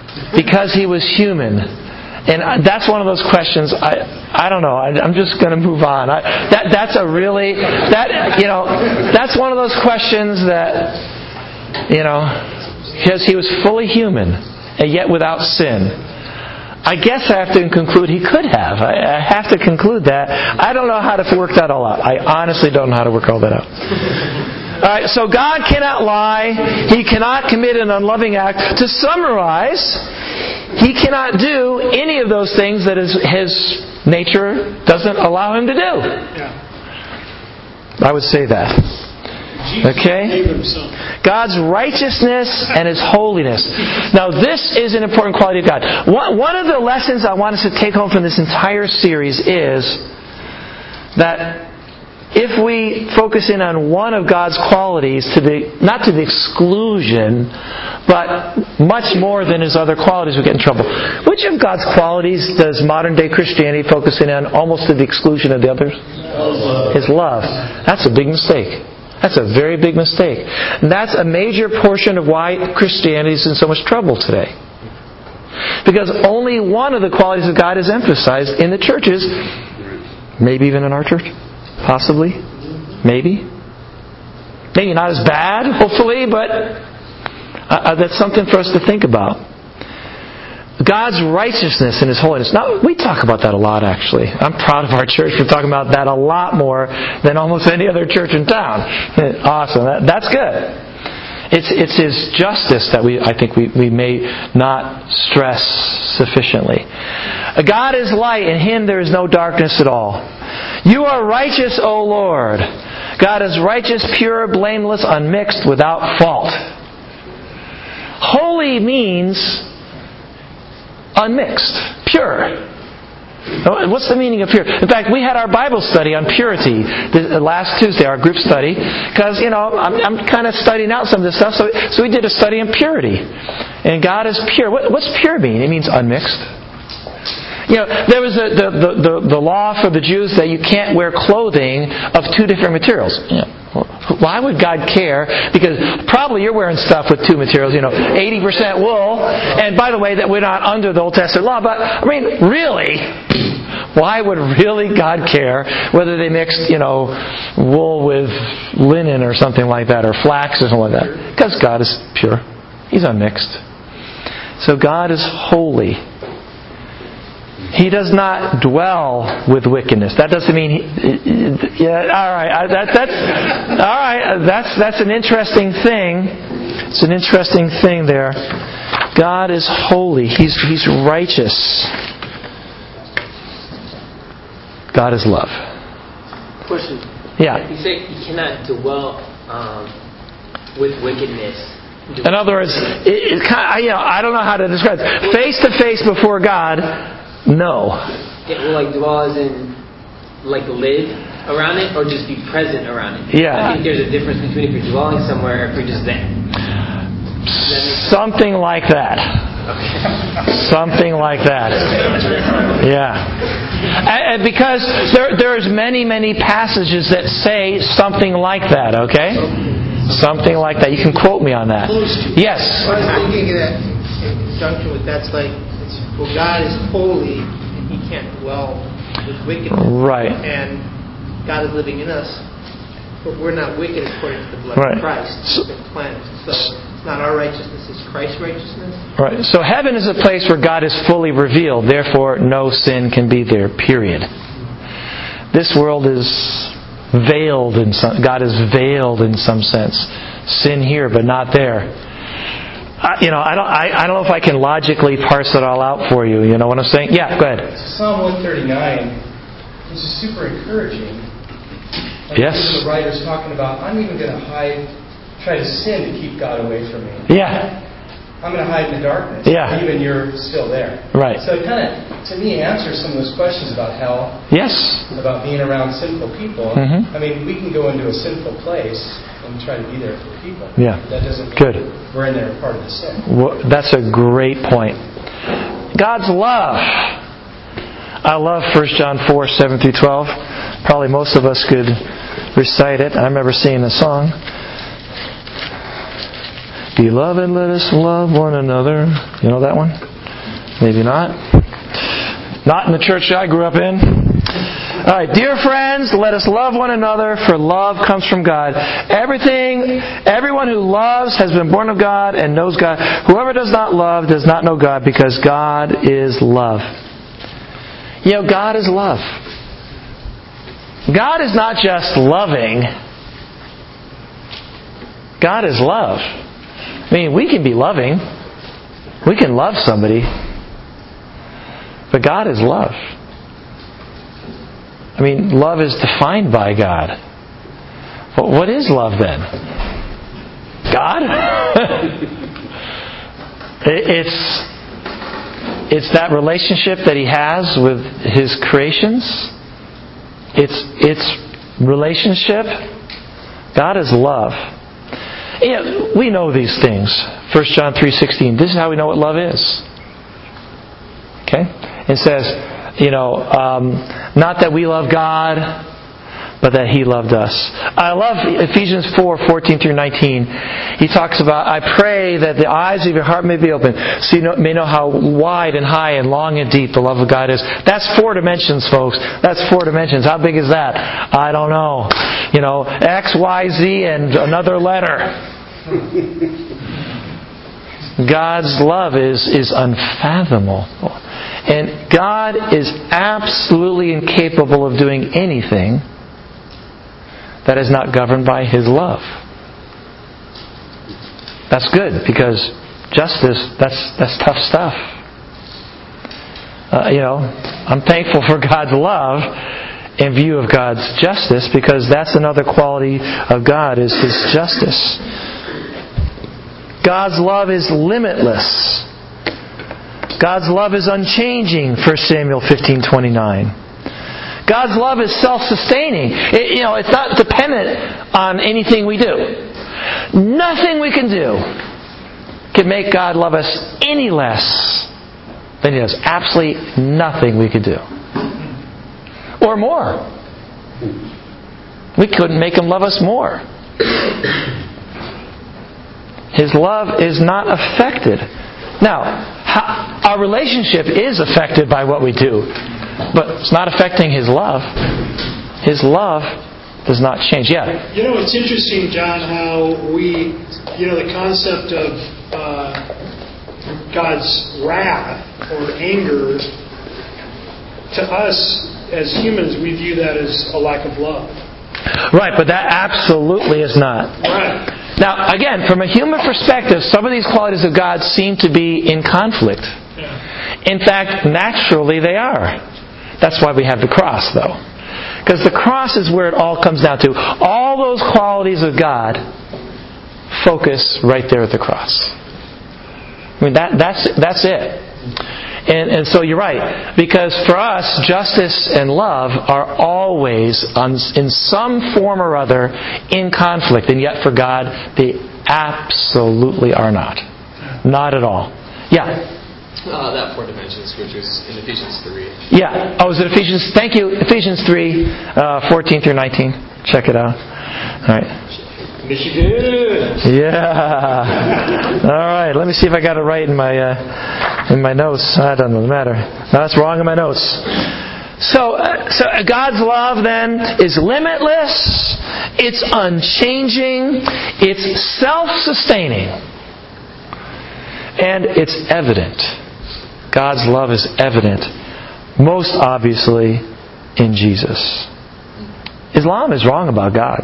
Because he was human. And that's one of those questions. I I don't know. I, I'm just going to move on. I, that that's a really that you know that's one of those questions that you know because he was fully human and yet without sin. I guess I have to conclude he could have. I, I have to conclude that. I don't know how to work that all out. I honestly don't know how to work all that out. All right, so God cannot lie. He cannot commit an unloving act. To summarize, He cannot do any of those things that his, his nature doesn't allow Him to do. I would say that. Okay? God's righteousness and His holiness. Now, this is an important quality of God. One of the lessons I want us to take home from this entire series is that if we focus in on one of God's qualities, to the not to the exclusion, but much more than His other qualities, we get in trouble. Which of God's qualities does modern-day Christianity focus in on almost to the exclusion of the others? Love. His love. That's a big mistake. That's a very big mistake. And that's a major portion of why Christianity is in so much trouble today. Because only one of the qualities of God is emphasized in the churches, maybe even in our church. Possibly. Maybe. Maybe not as bad, hopefully, but uh, that's something for us to think about. God's righteousness and His holiness. Now, we talk about that a lot, actually. I'm proud of our church for talking about that a lot more than almost any other church in town. Awesome. That, that's good. It's it's His justice that we I think we, we may not stress sufficiently. God is light, in Him there is no darkness at all. You are righteous, O Lord. God is righteous, pure, blameless, unmixed, without fault. Holy means unmixed, pure. What's the meaning of pure? In fact, we had our Bible study on purity last Tuesday, our group study, because, you know, I'm, I'm kind of studying out some of this stuff, so, so we did a study on purity. And God is pure. What, what's pure mean? It means unmixed. You know, there was a, the, the, the, the law for the Jews that you can't wear clothing of two different materials. Yeah. Why would God care? Because probably you're wearing stuff with two materials, you know, eighty percent wool. And by the way, that we're not under the Old Testament law. But, I mean, really, why would really God care whether they mixed, you know, wool with linen or something like that, or flax or something like that? Because God is pure. He's unmixed. So God is holy. He does not dwell with wickedness. That doesn't mean he, yeah. All right, that, that's all right. That's that's an interesting thing. It's an interesting thing there. God is holy. He's He's righteous. God is love. Question. Yeah. You say you cannot dwell um, with wickedness. In other words, it, it kind of, you know, I don't know how to describe it. Face to face before God. No. Yeah, well, like dwell as in like live around it, or just be present around it. Yeah. I think there's a difference between if you're dwelling somewhere or if you're just there. Something like that. Okay. Something like that. Yeah. And, and because there there's many many passages that say something like that. Okay. Something like that. You can quote me on that. Yes. I was thinking that in conjunction with that's like. Well, God is holy, and He can't dwell with wickedness. Right. And God is living in us, but we're not wicked according to the blood right. of Christ. We've been cleansed. So it's not our righteousness, it's Christ's righteousness. Right. So heaven is a place where God is fully revealed. Therefore, no sin can be there, period. This world is veiled in some... God is veiled in some sense. Sin here, but not there. I, you know, I don't. I, I don't know if I can logically parse it all out for you. You know what I'm saying? Yeah, go ahead. Psalm one thirty-nine is super encouraging. Like yes. The writer's talking about, I'm even going to hide, try to sin to keep God away from me. Yeah. I'm going to hide in the darkness. Yeah. Even you're still there. Right. So it kind of, to me, answers some of those questions about hell. Yes. About being around sinful people. Mm-hmm. I mean, we can go into a sinful place and try to be there for people. Yeah. That doesn't mean Good. We're in there part of the sin. Well, that's a great point. God's love. I love First John four, seven through twelve. Probably most of us could recite it. I remember singing the song. Beloved, let us love one another. You know that one? Maybe not. Not in the church I grew up in. All right, dear friends, let us love one another, for love comes from God. Everything, everyone who loves has been born of God and knows God. Whoever does not love does not know God, because God is love. You know, God is love. God is not just loving. God is love. I mean, we can be loving. We can love somebody. But God is love. I mean, love is defined by God. Well, what is love then? God? it's it's that relationship that He has with His creations. It's it's relationship. God is love. You know, we know these things. First John three sixteen. This is how we know what love is. Okay? It says, you know, um, not that we love God, but that He loved us. I love Ephesians four fourteen through nineteen. He talks about, I pray that the eyes of your heart may be open, so you know, may know how wide and high and long and deep the love of God is. That's four dimensions, folks. That's four dimensions. How big is that? I don't know. You know, X, Y, Z, and another letter. God's love is, is unfathomable. And God is absolutely incapable of doing anything that is not governed by His love. That's good, because justice, that's that's tough stuff. Uh, you know, I'm thankful for God's love in view of God's justice, because that's another quality of God, is His justice. God's love is limitless. God's love is unchanging, First Samuel fifteen twenty-nine. God's love is self-sustaining. It, you know, it's not dependent on anything we do. Nothing we can do can make God love us any less than He does. Absolutely nothing we could do. Or more. We couldn't make Him love us more. His love is not affected. Now, how, our relationship is affected by what we do, but it's not affecting His love. His love does not change. Yeah. You know, it's interesting, John, how we, you know, the concept of uh, God's wrath or anger, to us as humans, we view that as a lack of love. Right, but that absolutely is not. Right. Now, again, from a human perspective, some of these qualities of God seem to be in conflict. Yeah. In fact, naturally they are. That's why we have the cross, though. Because the cross is where it all comes down to. All those qualities of God focus right there at the cross. I mean, that, that's that's it. And, and so you're right. Because for us, justice and love are always, on, in some form or other, in conflict. And yet for God, they absolutely are not. Not at all. Yeah? Uh, that four dimensions, which is in Ephesians three. Yeah. Oh, is it Ephesians? Thank you. Ephesians three, uh, fourteen through nineteen. Check it out. All right. Michigan. Yeah. All right. Let me see if I got it right in my uh, in my notes. I don't know the matter. No, that's wrong in my notes. So, uh, so God's love then is limitless. It's unchanging. It's self-sustaining, and it's evident. God's love is evident, most obviously, in Jesus. Islam is wrong about God.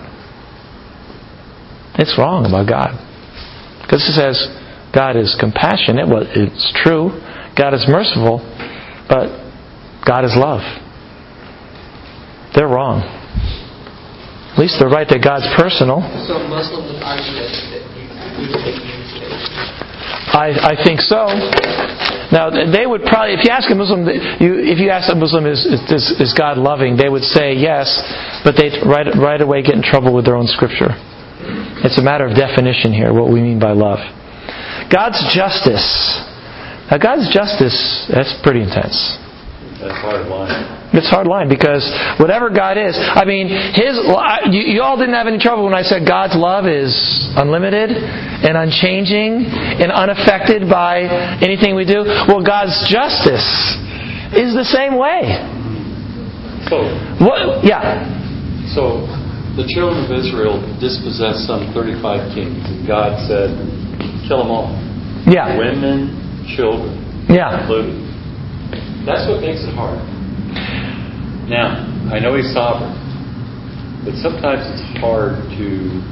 It's wrong about God. Because it says God is compassionate. Well, it's true. God is merciful. But God is love. They're wrong. At least they're right that God's personal. So Muslims would argue that you would take unity. I, I think so. Now, they would probably, if you ask a Muslim, you, if you ask a Muslim, is, is, is God loving? They would say yes, but they'd right, right away get in trouble with their own scripture. It's a matter of definition here, what we mean by love. God's justice. Now, God's justice, that's pretty intense. That's hard line. It's hard line, because whatever God is, I mean, His. You, you all didn't have any trouble when I said God's love is unlimited. and unchanging and unaffected by anything we do? Well, God's justice is the same way. So, what? Yeah. So, the children of Israel dispossessed some thirty-five kings, and God said, kill them all. Yeah. Women, children, yeah. included. That's what makes it hard. Now, I know He's sovereign, but sometimes it's hard to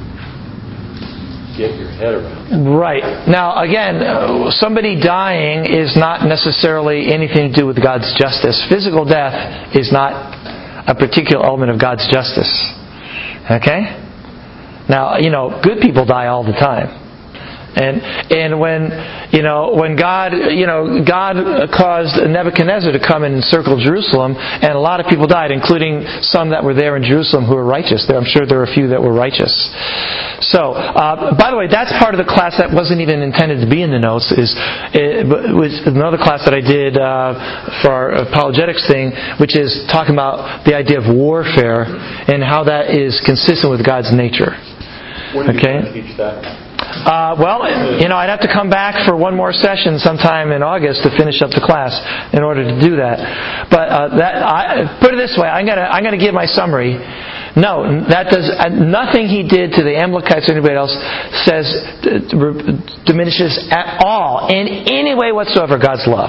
get your head around. Right. Now, again, uh, somebody dying is not necessarily anything to do with God's justice. Physical death is not a particular element of God's justice. Okay? Now, you know, good people die all the time. And and when you know when God you know God caused Nebuchadnezzar to come and encircle Jerusalem, and a lot of people died, including some that were there in Jerusalem who were righteous. I'm sure there were a few that were righteous. So, uh, by the way, that's part of the class that wasn't even intended to be in the notes. Is it was another class that I did uh, for our apologetics thing, which is talking about the idea of warfare and how that is consistent with God's nature. When are you okay. going to teach that? Uh, well, you know, I'd have to come back for one more session sometime in August to finish up the class in order to do that. But uh, that, I, put it this way, I'm gonna I'm gonna give my summary. No, that does uh, nothing he did to the Amalekites or anybody else says uh, diminishes at all in any way whatsoever God's love.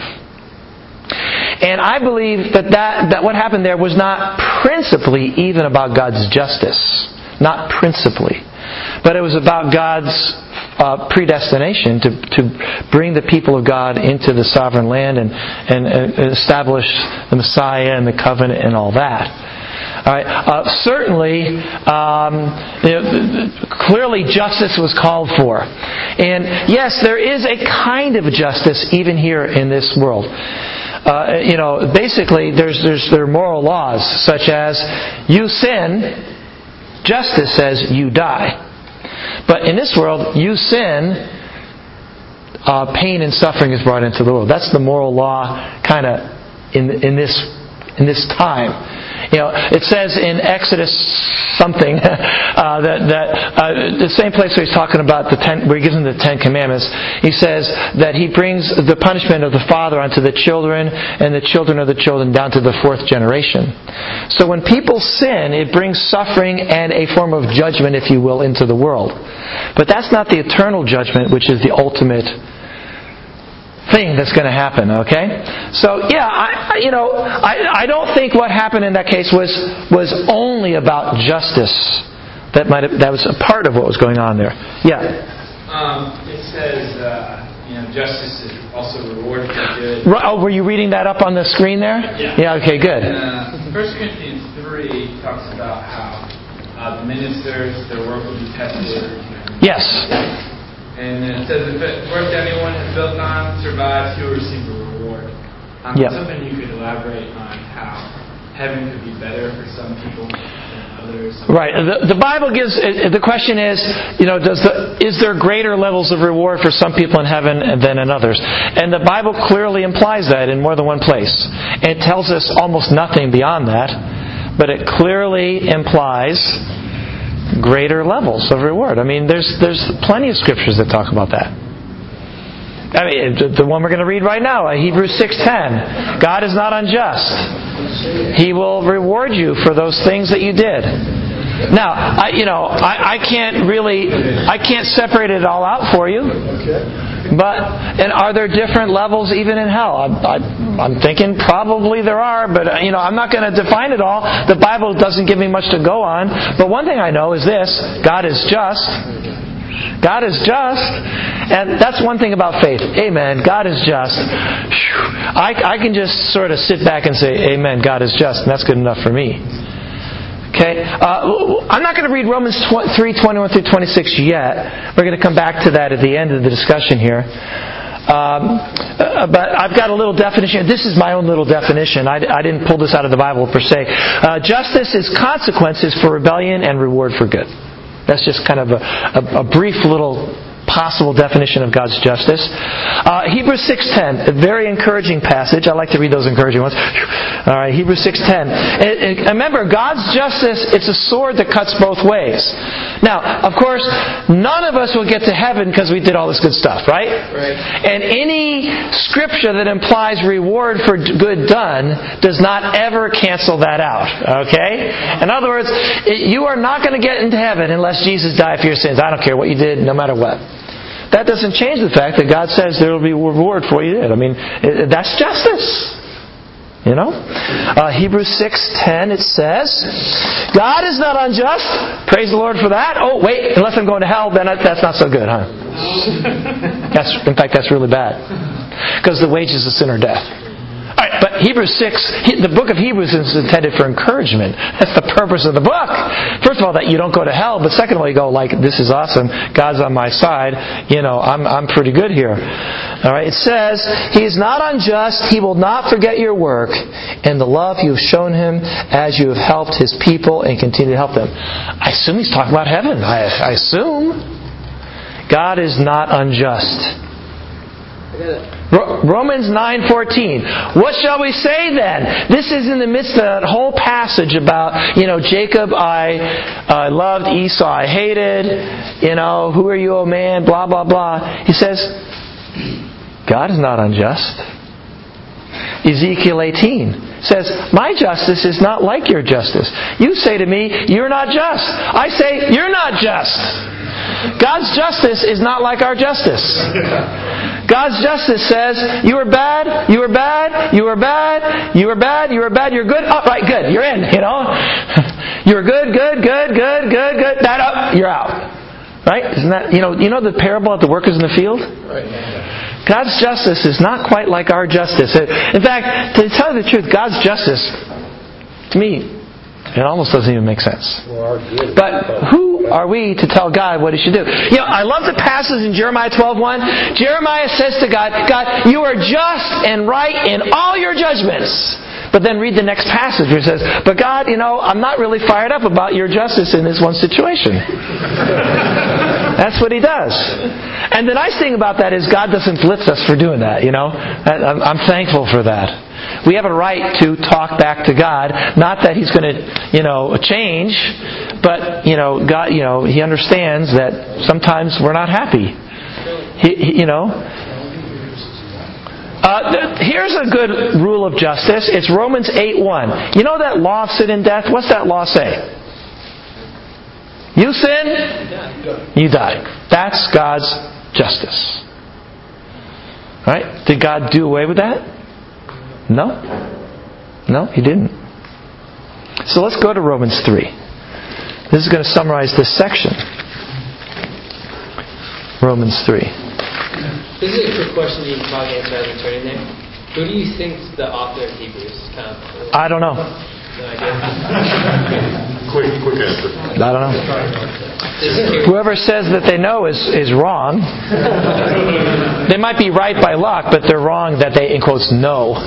And I believe that, that that what happened there was not principally even about God's justice, not principally. But it was about God's uh, predestination to, to bring the people of God into the sovereign land and, and, and establish the Messiah and the covenant and all that. All right. Uh, certainly, um, you know, clearly justice was called for. And yes, there is a kind of justice even here in this world. Uh, you know, basically, there's, there's there are moral laws such as you sin. Justice says you die. But in this world, you sin, uh, pain and suffering is brought into the world. That's the moral law kind of in in this in this time. You know, it says in Exodus something uh, that that uh, the same place where he's talking about the ten, where he gives them the Ten Commandments. He says that he brings the punishment of the father onto the children, and the children of the children down to the fourth generation. So when people sin, it brings suffering and a form of judgment, if you will, into the world. But that's not the eternal judgment, which is the ultimate thing that's going to happen, okay? So, yeah, I, you know, I, I don't think what happened in that case was was only about justice. That might have, that was a part of what was going on there. Yeah. Um, it says, uh, you know, justice is also reward for good. Right, oh, were you reading that up on the screen there? Yeah. Yeah. Okay. Good. And, uh, First Corinthians three talks about how uh, the ministers, their work will be tested. Yes. And it says, if it work anyone has built on survives, he will receive a reward. Um, yeah. Something you could elaborate on how heaven could be better for some people than others. Right. The, the Bible gives, the question is, you know, does the, is there greater levels of reward for some people in heaven than in others? And the Bible clearly implies that in more than one place. It tells us almost nothing beyond that, but it clearly implies greater levels of reward. I mean, there's there's plenty of scriptures that talk about that. I mean, the one we're going to read right now, Hebrews six ten. God is not unjust. He will reward you for those things that you did. Now, I, you know, I, I can't really, I can't separate it all out for you. But, and are there different levels even in hell? I, I, I'm thinking probably there are, but, you know, I'm not going to define it all. The Bible doesn't give me much to go on. But one thing I know is this: God is just. God is just. And that's one thing about faith. Amen. God is just. I, I can just sort of sit back and say, Amen, God is just. And that's good enough for me. Okay, uh, I'm not going to read Romans three twenty-one through twenty-six yet. We're going to come back to that at the end of the discussion here. Um, uh, but I've got a little definition. This is my own little definition. I, I didn't pull this out of the Bible per se. Uh, justice is consequences for rebellion and reward for good. That's just kind of a, a, a brief little possible definition of God's justice. Uh, Hebrews six ten, a very encouraging passage. I like to read those encouraging ones. All right, Hebrews six ten. Remember, God's justice, it's a sword that cuts both ways. Now, of course, none of us will get to heaven because we did all this good stuff, right? Right. And any scripture that implies reward for good done does not ever cancel that out. Okay? In other words, you are not going to get into heaven unless Jesus died for your sins. I don't care what you did, no matter what. That doesn't change the fact that God says there will be a reward for what you did. I mean, that's justice. You know? Uh, Hebrews six ten, it says, God is not unjust. Praise the Lord for that. Oh, wait, unless I'm going to hell, then that's not so good, huh? That's, in fact, that's really bad. Because the wages of sin are death. All right, but Hebrews six, the book of Hebrews is intended for encouragement. That's the purpose of the book. First of all, that you don't go to hell, but second of all, you go like, this is awesome. God's on my side. You know, I'm I'm pretty good here. All right, it says, He is not unjust. He will not forget your work and the love you have shown Him as you have helped His people and continue to help them. I assume He's talking about heaven. I, I assume. God is not unjust. Romans nine fourteen. What shall we say then? This is in the midst of that whole passage about, you know, Jacob I uh, loved, Esau I hated, you know, who are you, O man, blah, blah, blah. He says, God is not unjust. Ezekiel eighteen says, my justice is not like your justice. You say to me, you're not just. I say, you're not just. God's justice is not like our justice. God's justice says, you are bad, you are bad, you are bad, you are bad, you are bad, you're good. Oh, right, good, you're in, you know. You're good, good, good, good, good, good. That up, you're out. Right? Isn't that, you know, you know the parable of the workers in the field? Right. God's justice is not quite like our justice. In fact, to tell you the truth, God's justice, to me, it almost doesn't even make sense. But who are we to tell God what He should do? You know, I love the passage in Jeremiah twelve one. Jeremiah says to God, God, you are just and right in all your judgments. But then read the next passage where He says, but God, you know, I'm not really fired up about your justice in this one situation. That's what He does. And the nice thing about that is God doesn't blitz us for doing that, you know. I'm thankful for that. We have a right to talk back to God. Not that He's going to, you know, change, but, you know, God, you know, He understands that sometimes we're not happy. He, he, you know. Uh, th- here's a good rule of justice. It's Romans eight one. You know that law of sin and death? What's that law say? You sin, you die. That's God's justice. Right? Did God do away with that? No. No, He didn't. So let's go to Romans three. This is going to summarize this section. Romans three. This is a quick question you can probably answer as a turning there. Who do you think is the author of Hebrews? Kind of, I don't know. No idea. Quick, quick answer. I don't know. Whoever says that they know is, is wrong. They might be right by luck, but they're wrong that they, in quotes, know.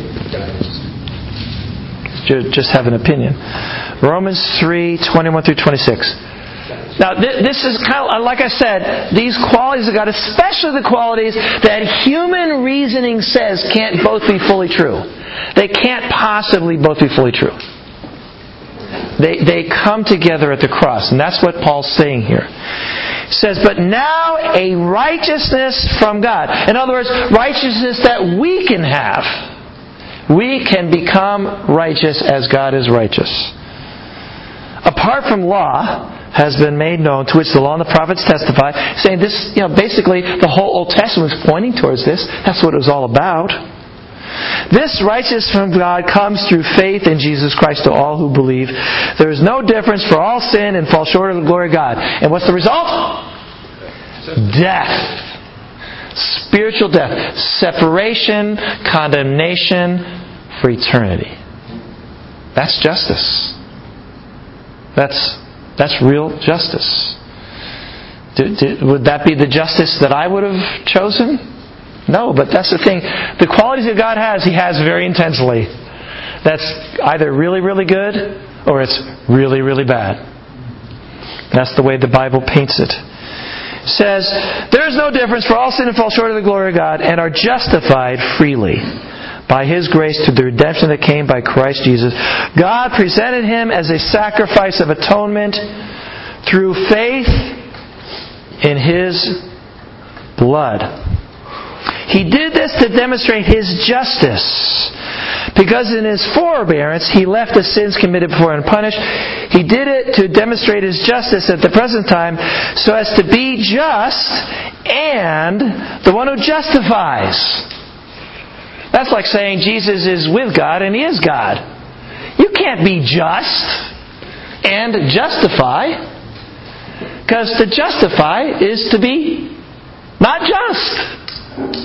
Just have an opinion. Romans three twenty-one through twenty-six. Now, this is kind of, like I said, these qualities of God, especially the qualities that human reasoning says can't both be fully true. They can't possibly both be fully true. They they come together at the cross, and that's what Paul's saying here. He says, but now a righteousness from God. In other words, righteousness that we can have. We can become righteous as God is righteous. Apart from law, has been made known, to which the law and the prophets testify, saying this, you know, basically the whole Old Testament was pointing towards this. That's what it was all about. This righteousness from God comes through faith in Jesus Christ to all who believe. There is no difference, for all sin and fall short of the glory of God. And what's the result? Death. Spiritual death. Separation, condemnation for eternity. That's justice. That's That's real justice. Did, did, would that be the justice that I would have chosen? No, but that's the thing. The qualities that God has, He has very intensely. That's either really, really good or it's really, really bad. That's the way the Bible paints it. It says, there is no difference, for all sin and fall short of the glory of God, and are justified freely by His grace through the redemption that came by Christ Jesus. God presented Him as a sacrifice of atonement through faith in His blood. He did this to demonstrate His justice, because in His forbearance He left the sins committed before unpunished. He did it to demonstrate His justice at the present time, so as to be just and the one who justifies. That's like saying Jesus is with God and He is God. You can't be just and justify, because to justify is to be not just.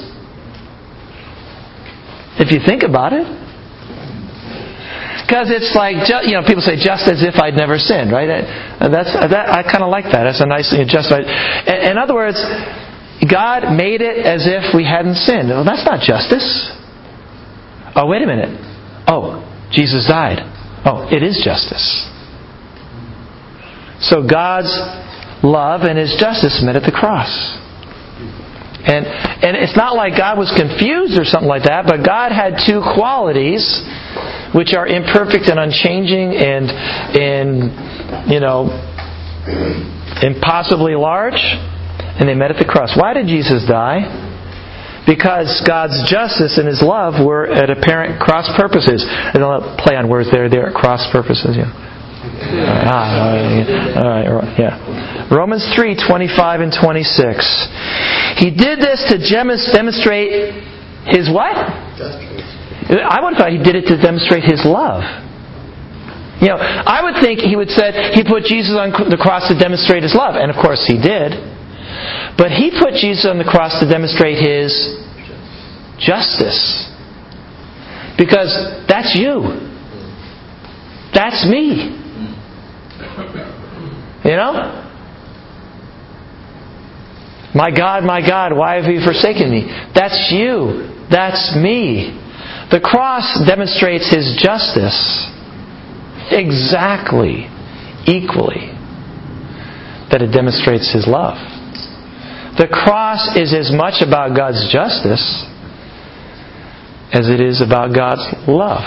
If you think about it. Because it's like, you know, people say, just as if I'd never sinned, right? That's, that, I kind of like that. That's a nice, just. In other words, God made it as if we hadn't sinned. Well, that's not justice. Oh, wait a minute. Oh, Jesus died. Oh, it is justice. So God's love and His justice met at the cross. And and it's not like God was confused or something like that, but God had two qualities which are imperfect and unchanging and, and you know, impossibly large, and they met at the cross. Why did Jesus die? Because God's justice and His love were at apparent cross purposes. And I'll play on words there, there, cross purposes, yeah. Ah, all right, all right, yeah. Romans three, twenty-five and twenty-six. He did this to demonstrate His what? I would have thought He did it to demonstrate His love. You know, I would think He would say He put Jesus on the cross to demonstrate His love, and of course He did. But He put Jesus on the cross to demonstrate His justice, because that's you, that's me. You know? My God, my God, why have you forsaken me? That's you. That's me. The cross demonstrates His justice exactly, equally, that it demonstrates His love. The cross is as much about God's justice as it is about God's love.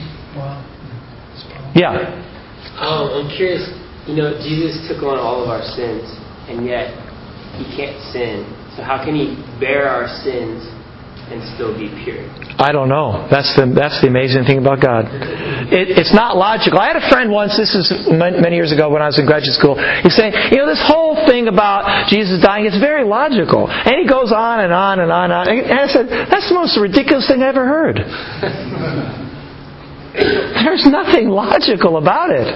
Yeah. Um, I'm curious. You know, Jesus took on all of our sins, and yet He can't sin. So how can He bear our sins and still be pure? I don't know. That's the that's the amazing thing about God. It, it's not logical. I had a friend once, this is many years ago when I was in graduate school, he's saying, you know, this whole thing about Jesus dying is very logical. And he goes on and on and on and on. And I said, that's the most ridiculous thing I ever heard. There's nothing logical about it.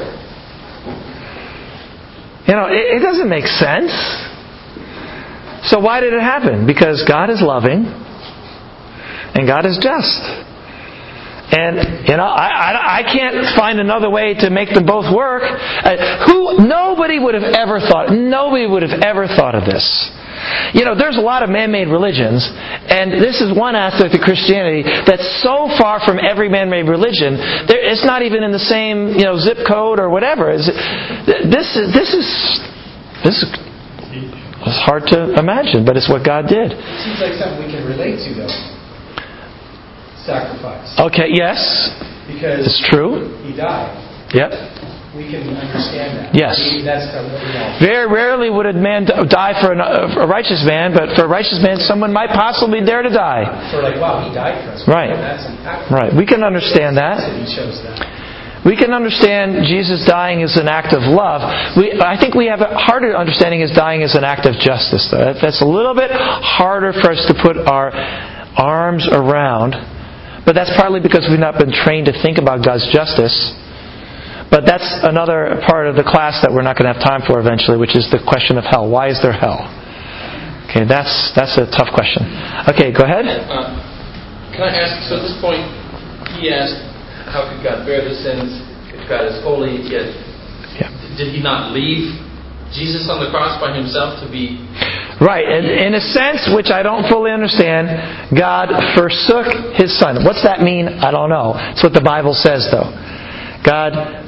You know, it, it doesn't make sense. So why did it happen? Because God is loving and God is just. And, you know, I, I, I can't find another way to make them both work. Uh, who? Nobody would have ever thought, nobody would have ever thought of this. You know, there's a lot of man-made religions, and this is one aspect of Christianity that's so far from every man-made religion, there, it's not even in the same, you know, zip code or whatever. This is, this is, this is it's hard to imagine, but it's what God did. It seems like something we can relate to, though. Sacrifice. Okay, yes. Because it's true. He died. Yep. We can understand that. Yes. That's what we know. Very rarely would a man die for a righteous man, but for a righteous man, someone might possibly dare to die. So we're like, wow, He died for us. Right. That's impactful. Right. We can understand that. He chose that. We can understand Jesus dying as an act of love. We, I think we have a harder understanding as dying as an act of justice, though. That's a little bit harder for us to put our arms around. But that's partly because we've not been trained to think about God's justice. But that's another part of the class that we're not going to have time for eventually, which is the question of hell. Why is there hell? Okay, that's that's a tough question. Okay, go ahead. Uh, can I ask, so at this point, he asked, how could God bear the sins if God is holy, yet yeah. did He not leave Jesus on the cross by Himself to be... Right, and in a sense, which I don't fully understand, God forsook His Son. What's that mean? I don't know. It's what the Bible says, though. God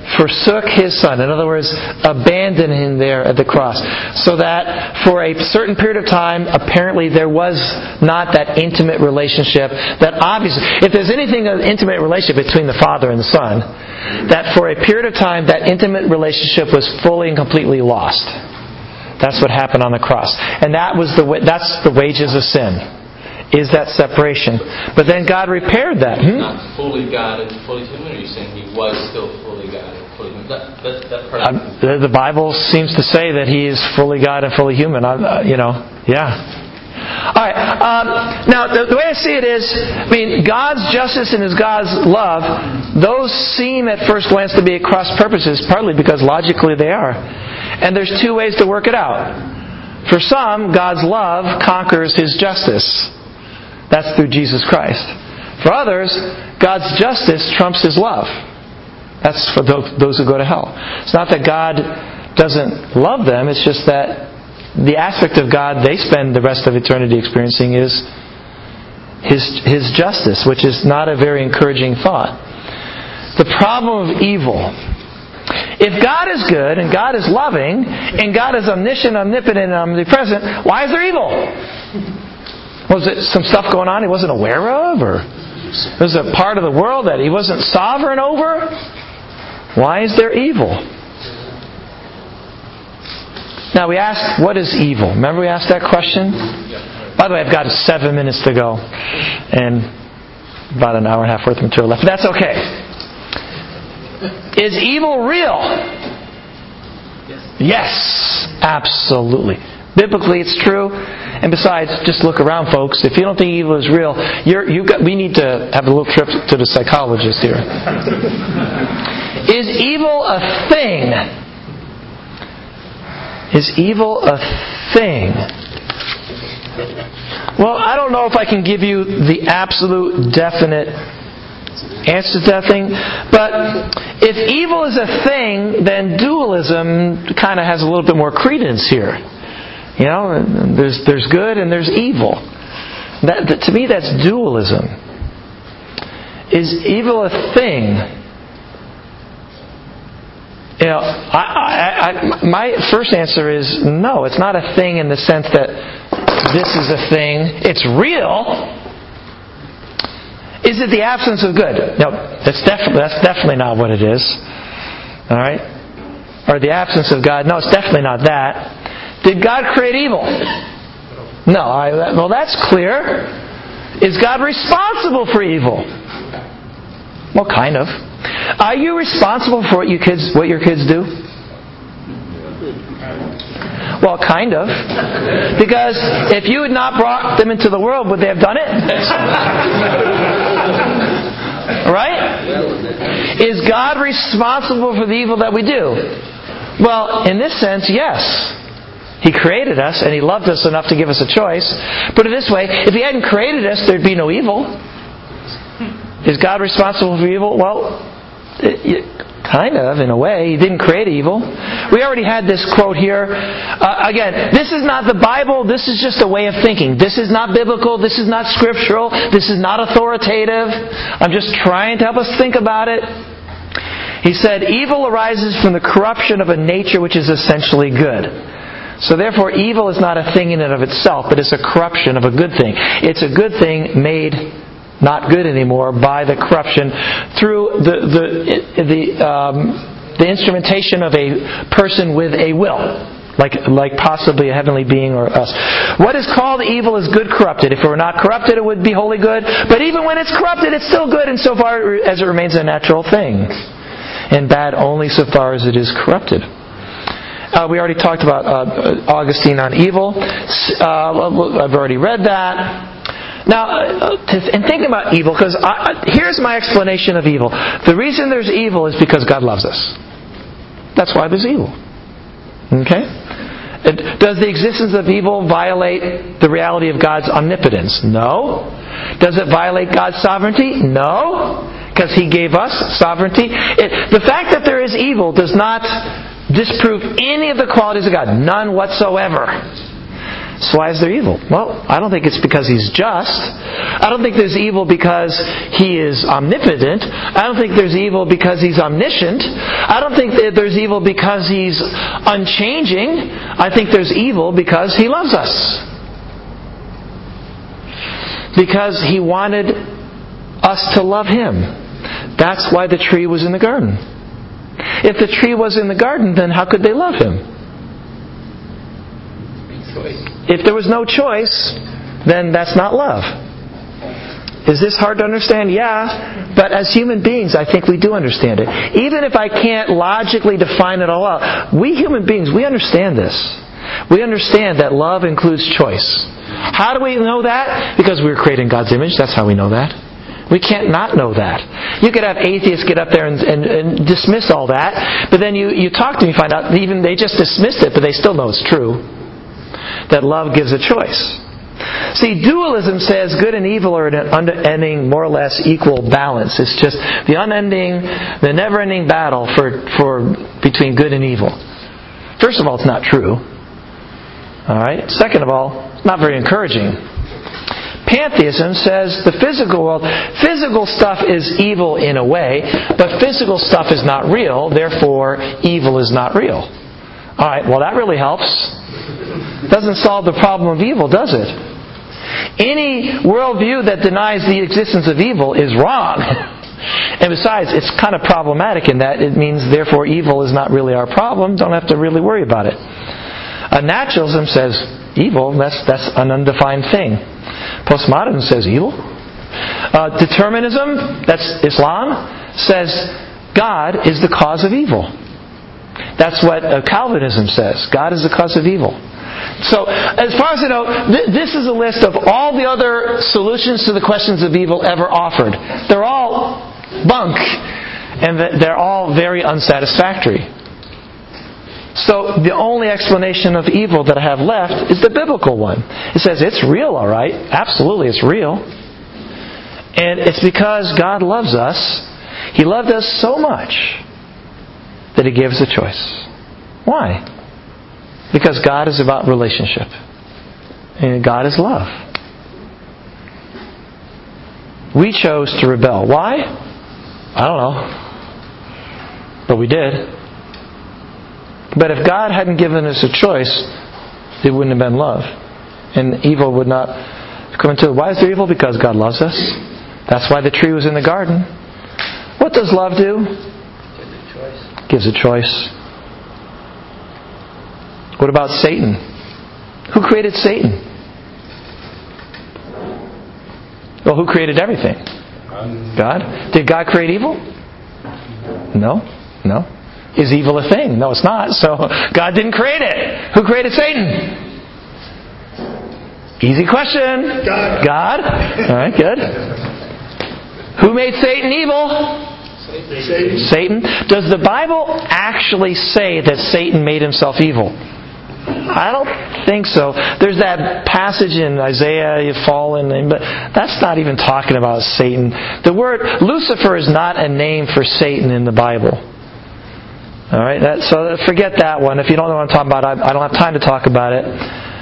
forsook His Son. In other words, abandoned Him there at the cross. So that for a certain period of time, apparently there was not that intimate relationship that obviously, if there's anything an intimate relationship between the Father and the Son, that for a period of time that intimate relationship was fully and completely lost. That's what happened on the cross. And that was the that's the wages of sin, is that separation. But then God repaired that. Hmm? Not fully God and fully human, or are you saying He was still fully God and fully human? That, that, that part um, the, the Bible seems to say that He is fully God and fully human. Uh, you know, yeah. All right. Um, now, the, the way I see it is, I mean, God's justice and His God's love, those seem at first glance to be at cross purposes, partly because logically they are. And there's two ways to work it out. For some, God's love conquers His justice. That's through Jesus Christ. For others, God's justice trumps His love. That's for those who go to hell. It's not that God doesn't love them, it's just that the aspect of God they spend the rest of eternity experiencing is His, His justice, which is not a very encouraging thought. The problem of evil. If God is good and God is loving and God is omniscient, omnipotent, and omnipresent, why is there evil? Was it some stuff going on He wasn't aware of? Or was it a part of the world that He wasn't sovereign over? Why is there evil? Now we asked, what is evil? Remember we asked that question? By the way, I've got seven minutes to go. And about an hour and a half worth of material left. But that's okay. Is evil real? Yes. Absolutely. Biblically, it's true. And besides, just look around, folks. If you don't think evil is real, you're, you've got, we need to have a little trip to the psychologist here. Is evil a thing? Is evil a thing? Well, I don't know if I can give you the absolute definite answer to that thing. But if evil is a thing, then dualism kind of has a little bit more credence here. You know, there's there's good and there's evil. That, that to me, that's dualism. Is evil a thing? You know, I, I, I, my first answer is no. It's not a thing in the sense that this is a thing. It's real. Is it the absence of good? No, that's definitely that's definitely not what it is. All right, or the absence of God? No, it's definitely not that. Did God create evil? No. I, well, that's clear. Is God responsible for evil? Well, kind of. Are you responsible for what you kids, what your kids do? Well, kind of. Because if you had not brought them into the world, would they have done it? Right? Is God responsible for the evil that we do? Well, in this sense, yes. He created us and He loved us enough to give us a choice. Put it this way, if He hadn't created us, there'd be no evil. Is God responsible for evil? Well, it, kind of, in a way. He didn't create evil. We already had this quote here. Uh, again, this is not the Bible. This is just a way of thinking. This is not biblical. This is not scriptural. This is not authoritative. I'm just trying to help us think about it. He said, evil arises from the corruption of a nature which is essentially good. So therefore, evil is not a thing in and of itself, but it's a corruption of a good thing. It's a good thing made not good anymore by the corruption through the the the um, the instrumentation of a person with a will, like like possibly a heavenly being or us. What is called evil is good corrupted. If it were not corrupted, it would be wholly good. But even when it's corrupted, it's still good insofar as it remains a natural thing, and bad only so far as it is corrupted. Uh, we already talked about uh, Augustine on evil. Uh, I've already read that. Now, uh, and think about evil, because here's my explanation of evil. The reason there's evil is because God loves us. That's why there's evil. Okay? Does the existence of evil violate the reality of God's omnipotence? No. Does it violate God's sovereignty? No. Because He gave us sovereignty. It, the fact that there is evil does not disprove any of the qualities of God. None whatsoever. So why is there evil? Well, I don't think it's because He's just. I don't think there's evil because He is omnipotent. I don't think there's evil because He's omniscient. I don't think that there's evil because He's unchanging. I think there's evil because He loves us. Because He wanted us to love Him. That's why the tree was in the garden. If the tree was in the garden, then how could they love Him? If there was no choice, then that's not love. Is this hard to understand? Yeah. But as human beings, I think we do understand it. Even if I can't logically define it all out, we human beings, we understand this. We understand that love includes choice. How do we know that? Because we were created in God's image. That's how we know that. We can't not know that. You could have atheists get up there and, and, and dismiss all that, but then you, you talk to them, you find out even they just dismissed it, but they still know it's true. That love gives a choice. See, dualism says good and evil are in an unending, more or less equal balance. It's just the unending, the never-ending battle for, for between good and evil. First of all, it's not true. All right. Second of all, it's not very encouraging. Pantheism says the physical world, physical stuff is evil in a way, but physical stuff is not real, therefore evil is not real. All right, well that really helps. Doesn't solve the problem of evil, does it? Any worldview that denies the existence of evil is wrong. And besides, it's kind of problematic in that it means therefore evil is not really our problem, don't have to really worry about it. A naturalism says evil, that's, that's an undefined thing. Postmodernism says evil. Uh, determinism, that's Islam, says God is the cause of evil. That's what uh, Calvinism says. God is the cause of evil. So, as far as I know, th- this is a list of all the other solutions to the questions of evil ever offered. They're all bunk, and th- they're all very unsatisfactory. So the only explanation of evil that I have left is the biblical one. It says it's real, all right. Absolutely, it's real. And it's because God loves us. He loved us so much that He gave us a choice. Why? Because God is about relationship. And God is love. We chose to rebel. Why? I don't know. But we did. But if God hadn't given us a choice, it wouldn't have been love. And evil would not come into it. Why is there evil? Because God loves us. That's why the tree was in the garden. What does love do? Gives a choice. Gives a choice. What about Satan? Who created Satan? Well, who created everything? God. Did God create evil? No. No. Is evil a thing? No, it's not. So God didn't create it. Who created Satan? Easy question. God. God. All right, good. Who made Satan evil? Satan. Satan. Does the Bible actually say that Satan made himself evil? I don't think so. There's that passage in Isaiah, you've fallen, but that's not even talking about Satan. The word Lucifer is not a name for Satan in the Bible. All right, that, so forget that one. If you don't know what I'm talking about, I, I don't have time to talk about it.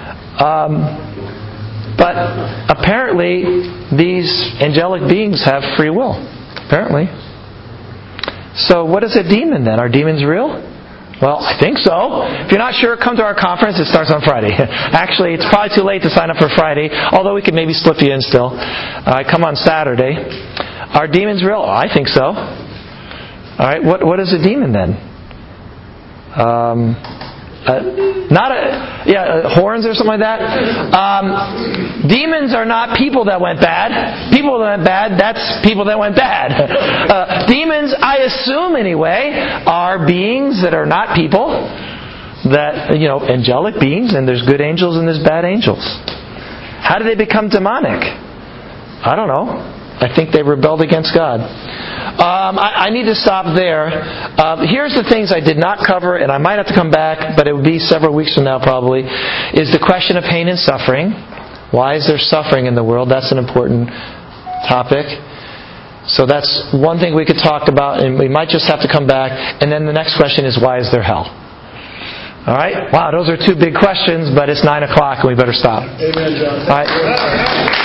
Um, but apparently, these angelic beings have free will. Apparently. So what is a demon then? Are demons real? Well, I think so. If you're not sure, come to our conference. It starts on Friday. Actually, it's probably too late to sign up for Friday, although we could maybe slip you in still. Uh, come on Saturday. Are demons real? Oh, I think so. All right, what what is a demon then? Um, uh, not a yeah uh, horns or something like that. Um, demons are not people that went bad. People that went bad, that's people that went bad. Uh, demons, I assume anyway, are beings that are not people. That you know, angelic beings, and there's good angels and there's bad angels. How did they become demonic? I don't know. I think they rebelled against God. Um, I, I need to stop there. Uh, here's the things I did not cover, and I might have to come back, but it would be several weeks from now probably, is the question of pain and suffering. Why is there suffering in the world? That's an important topic. So that's one thing we could talk about, and we might just have to come back. And then the next question is, why is there hell? All right? Wow, those are two big questions, but it's nine o'clock and we better stop. Amen, John. All right.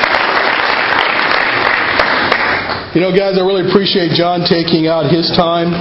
You know, guys, I really appreciate John taking out his time